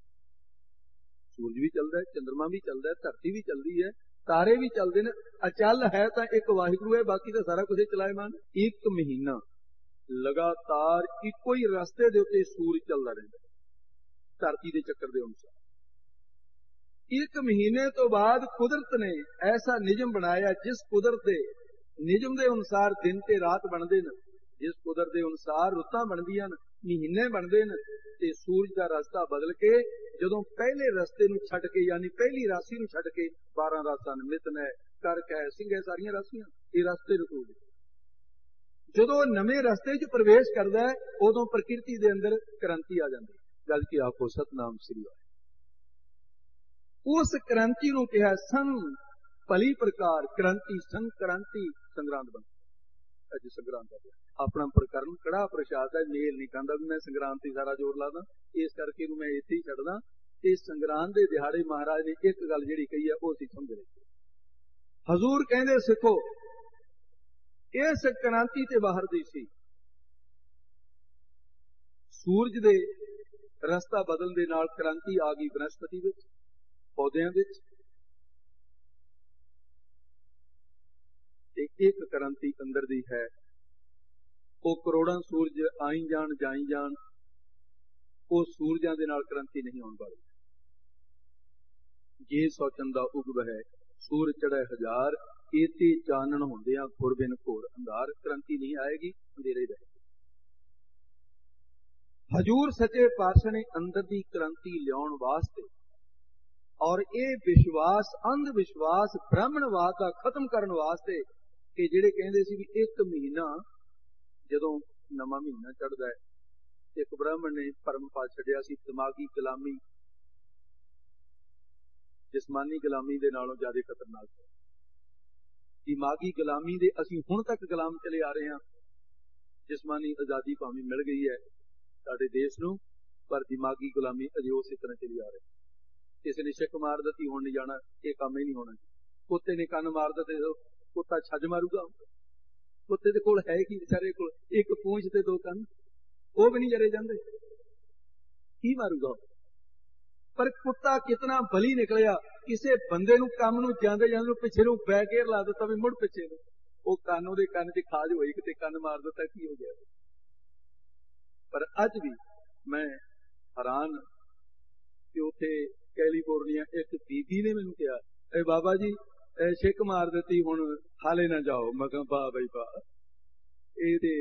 ਸੂਰਜ ਵੀ ਚੱਲਦਾ ਹੈ, ਚੰਦਰਮਾ ਵੀ ਚੱਲਦਾ ਹੈ, ਧਰਤੀ ਵੀ ਚੱਲਦੀ ਹੈ, ਤਾਰੇ ਵੀ ਚੱਲਦੇ ਨੇ। ਅਚਲ ਹੈ ਤਾਂ ਇੱਕ ਵਾਹਿਗੁਰੂ ਹੈ, ਬਾਕੀ ਤਾਂ ਸਾਰਾ ਕੁਝ ਚਲਾਇਮਾਨ। ਇੱਕ ਮਹੀਨਾ ਲਗਾਤਾਰ ਇੱਕੋ ਹੀ ਰਸਤੇ ਦੇ ਉੱਤੇ ਸੂਰਜ ਚੱਲਦਾ ਰਹਿੰਦਾ, ਧਰਤੀ ਦੇ ਚੱਕਰ ਦੇ ਅਨੁਸਾਰ। ਇੱਕ ਮਹੀਨੇ ਤੋਂ ਬਾਅਦ ਕੁਦਰਤ ਨੇ ਐਸਾ ਨਿਯਮ ਬਣਾਇਆ, ਜਿਸ ਕੁਦਰਤ ਦੇ ਨਿਯਮ ਦੇ ਅਨੁਸਾਰ ਦਿਨ ਤੇ ਰਾਤ ਬਣਦੇ ਨੇ, ਜਿਸ ਕੁਦਰਤ ਦੇ ਅਨੁਸਾਰ ਰੁੱਤਾਂ ਬਣਦੀਆਂ ਨੇ, ਮਹੀਨੇ ਬਣਦੇ ਨੇ, ਤੇ ਸੂਰਜ ਦਾ ਰਸਤਾ ਬਦਲ ਕੇ ਜਦੋਂ ਪਹਿਲੇ ਰਸਤੇ ਨੂੰ ਛੱਡ ਕੇ, ਯਾਨੀ ਪਹਿਲੀ ਰਾਸ਼ੀ ਨੂੰ ਛੱਡ ਕੇ 12 ਰਾਸਾਂ ਮਿਤਨ ਹੈ, ਕਰਕ ਹੈ, ਸਿੰਘ ਹੈ, ਸਾਰੀਆਂ ਰਾਸ਼ੀਆਂ ਇਹ ਰਸਤੇ ਨੂੰ ਤੋੜ। ਜਦੋਂ ਨਵੇਂ ਰਸਤੇ 'ਚ ਪ੍ਰਵੇਸ਼ ਕਰਦਾ ਹੈ, ਉਦੋਂ ਪ੍ਰਕਿਰਤੀ ਦੇ ਅੰਦਰ ਕ੍ਰਾਂਤੀ ਆ ਜਾਂਦੀ। ਜਦ ਕਿ ਆਖੋ ਸਤਨਾਮ ਸ੍ਰੀ ਵਾਹਿਗੁਰੂ। ਉਸ ਕ੍ਰਾਂਤੀ ਨੂੰ ਕਿਹਾ ਸੰਗ ਭਲੀ ਪ੍ਰਕਾਰ ਕ੍ਰਾਂਤੀ ਸੰਕ੍ਰਾਂਤੀ ਸੰਗਰਾਂਦ ਬਣ। ਅੱਜ ਸੰਗਰਾਂਦ ਦਾ ਆਪਣਾ ਪ੍ਰਕਰਨ ਕੜਾਹ ਪ੍ਰਸ਼ਾਦ ਦਾ ਮੇਲ ਨਹੀਂ ਖਾਂਦਾ ਵੀ ਮੈਂ ਸੰਗਰਾਂਦ ਤੇ ਸਾਰਾ ਜ਼ੋਰ ਲਾਦਾ, ਇਸ ਕਰਕੇ ਇਹਨੂੰ ਮੈਂ ਇੱਥੇ ਹੀ ਛੱਡਦਾ। ਤੇ ਸੰਗਰਾਂਦ ਦੇ ਦਿਹਾੜੇ ਮਹਾਰਾਜ ਨੇ ਇੱਕ ਗੱਲ ਜਿਹੜੀ ਕਹੀ ਹੈ ਉਹ ਅਸੀਂ ਸਮਝ ਲਈ। ਹਜ਼ੂਰ ਕਹਿੰਦੇ ਸਿੱਖੋ ਇਸ ਕ੍ਰਾਂਤੀ ਤੇ ਬਾਹਰ ਦੀ ਸੀ। ਸੂਰਜ ਦੇ ਰਸਤਾ ਬਦਲਣ ਦੇ ਨਾਲ ਕ੍ਰਾਂਤੀ ਆ ਗਈ ਬਨਸਪਤੀ ਵਿੱਚ, ਪੌਦਿਆਂ ਵਿੱਚ, ਤੇ ਇੱਕ ਕ੍ਰਾਂਤੀ ਅੰਦਰ ਦੀ ਹੈ। ਉਹ ਕਰੋੜਾਂ ਸੂਰਜ ਆਈ ਜਾਣ ਜਾਈ ਜਾਣ, ਉਹ ਸੂਰਜਾਂ ਦੇ ਨਾਲ ਕ੍ਰਾਂਤੀ ਨਹੀਂ ਆਉਣ ਵਾਲੀ। ਜੇ ਸੋਚਣ ਦਾ ਉਗਵ ਹੈ ਸੂਰਜ ਚੜ੍ਹੇ ਹਜ਼ਾਰ, ਇਤੇ ਚਾਨਣ ਹੁੰਦਿਆਂ ਘੁਰ ਬਿਨ ਘੋਰ ਅੰਧਾਰ। ਕ੍ਰਾਂਤੀ ਨਹੀਂ ਆਏਗੀ, ਅੰਧੇਰੇ ਰਹੇਗੀ। ਹਜੂਰ ਸੱਚੇ ਪਾਤਸ਼ਾਹ ਨੇ ਅੰਦਰ ਦੀ ਕ੍ਰਾਂਤੀ ਲਿਆਉਣ ਵਾਸਤੇ ਔਰ ਇਹ ਵਿਸ਼ਵਾਸ ਅੰਧ ਵਿਸ਼ਵਾਸ ਬ੍ਰਾਹਮਣਵਾਦ ਦਾ ਖਤਮ ਕਰਨ ਵਾਸਤੇ ਕਿ ਜਿਹੜੇ ਕਹਿੰਦੇ ਸੀ ਵੀ ਇੱਕ ਮਹੀਨਾ ਜਦੋਂ ਨਵਾਂ ਮਹੀਨਾ ਚੜ੍ਹਦਾ ਹੈ, ਇੱਕ ਬ੍ਰਾਹਮਣ ਨੇ ਭਰਮ ਪਾ ਛੱਡਿਆ ਸੀ ਦਿਮਾਗੀ ਗੁਲਾਮੀ ਜਿਸਮਾਨੀ ਗੁਲਾਮੀ ਦੇ ਨਾਲੋਂ ਜ਼ਿਆਦਾ ਖਤਰਨਾਕ ਹੈ। ਦਿਮਾਗੀ ਗੁਲਾਮੀ ਦੇ ਅਸੀਂ ਹੁਣ ਤੱਕ ਗੁਲਾਮ ਚਲੇ ਆ ਰਹੇ ਹਾਂ। ਜਿਸਮਾਨੀ ਆਜ਼ਾਦੀ ਭਾਵੇਂ ਮਿਲ ਗਈ ਹੈ ਸਾਡੇ ਦੇਸ਼ ਨੂੰ, ਪਰ ਦਿਮਾਗੀ ਗੁਲਾਮੀ ਅਜੇ ਉਸੇ ਤਰ੍ਹਾਂ ਚਲੀ ਆ ਰਹੀ। ਕਿਸੇ ਨੇ ਛਿੱਕ ਮਾਰ ਦਿੱਤੀ, ਹੁਣ ਨਹੀਂ ਜਾਣਾ, ਇਹ ਕੰਮ ਹੀ ਨਹੀਂ ਹੋਣਾ। ਕੁੱਤੇ ਨੇ ਕੰਨ ਮਾਰ ਦਿੱਤੇ, ਕੁੱਤਾ ਛੱਜ ਮਾਰੂਗਾ। ਕੁੱਤੇ ਦੇ ਕੋਲ ਹੈ ਕੀ, ਵਿਚਾਰੇ ਕੋਲ ਇੱਕ ਪੂੰਛ ਤੇ ਦੋ ਕੰਨ, ਉਹ ਵੀ ਨਹੀਂ ਜਰੇ ਜਾਂਦੇ, ਕੀ ਮਾਰੂਗਾ। ਪਰ ਕੁੱਤਾ ਕਿਤਨਾ ਬਲੀ ਨਿਕਲਿਆ, ਕਿਸੇ ਬੰਦੇ ਨੂੰ ਕੰਮ ਨੂੰ ਜਾਂਦੇ ਜਾਂਦੇ ਨੂੰ ਪਿੱਛੇ ਨੂੰ ਬੈਕ ਏਅਰ ਲਾ ਦਿੱਤਾ ਵੀ ਮੁੜ ਪਿੱਛੇ ਨੂੰ, ਉਹ ਕੰਨ ਉਹਦੇ ਕੰਨ 'ਚ ਖਾਜ ਹੋਈ, ਕਿਤੇ ਕੰਨ ਮਾਰ ਦਿੱਤਾ, ਕੀ ਹੋ ਗਿਆ। ਪਰ ਅੱਜ ਵੀ ਮੈਂ ਹੈਰਾਨ ਕਿ ਉੱਥੇ ਕੈਲੀਫੋਰਨੀਆ ਇੱਕ ਬੀਬੀ ਨੇ ਮੈਨੂੰ ਕਿਹਾ, ਇਹ ਬਾਬਾ ਜੀ ਛਿੱਕ ਮਾਰ ਦਿੱਤੀ, ਹੁਣ ਹਾਲੇ ਨਾ ਜਾਓ। ਮੈਂ ਕਿਹਾ ਵਾਹ ਬਈ ਵਾਹ, ਇਹ ਤੇ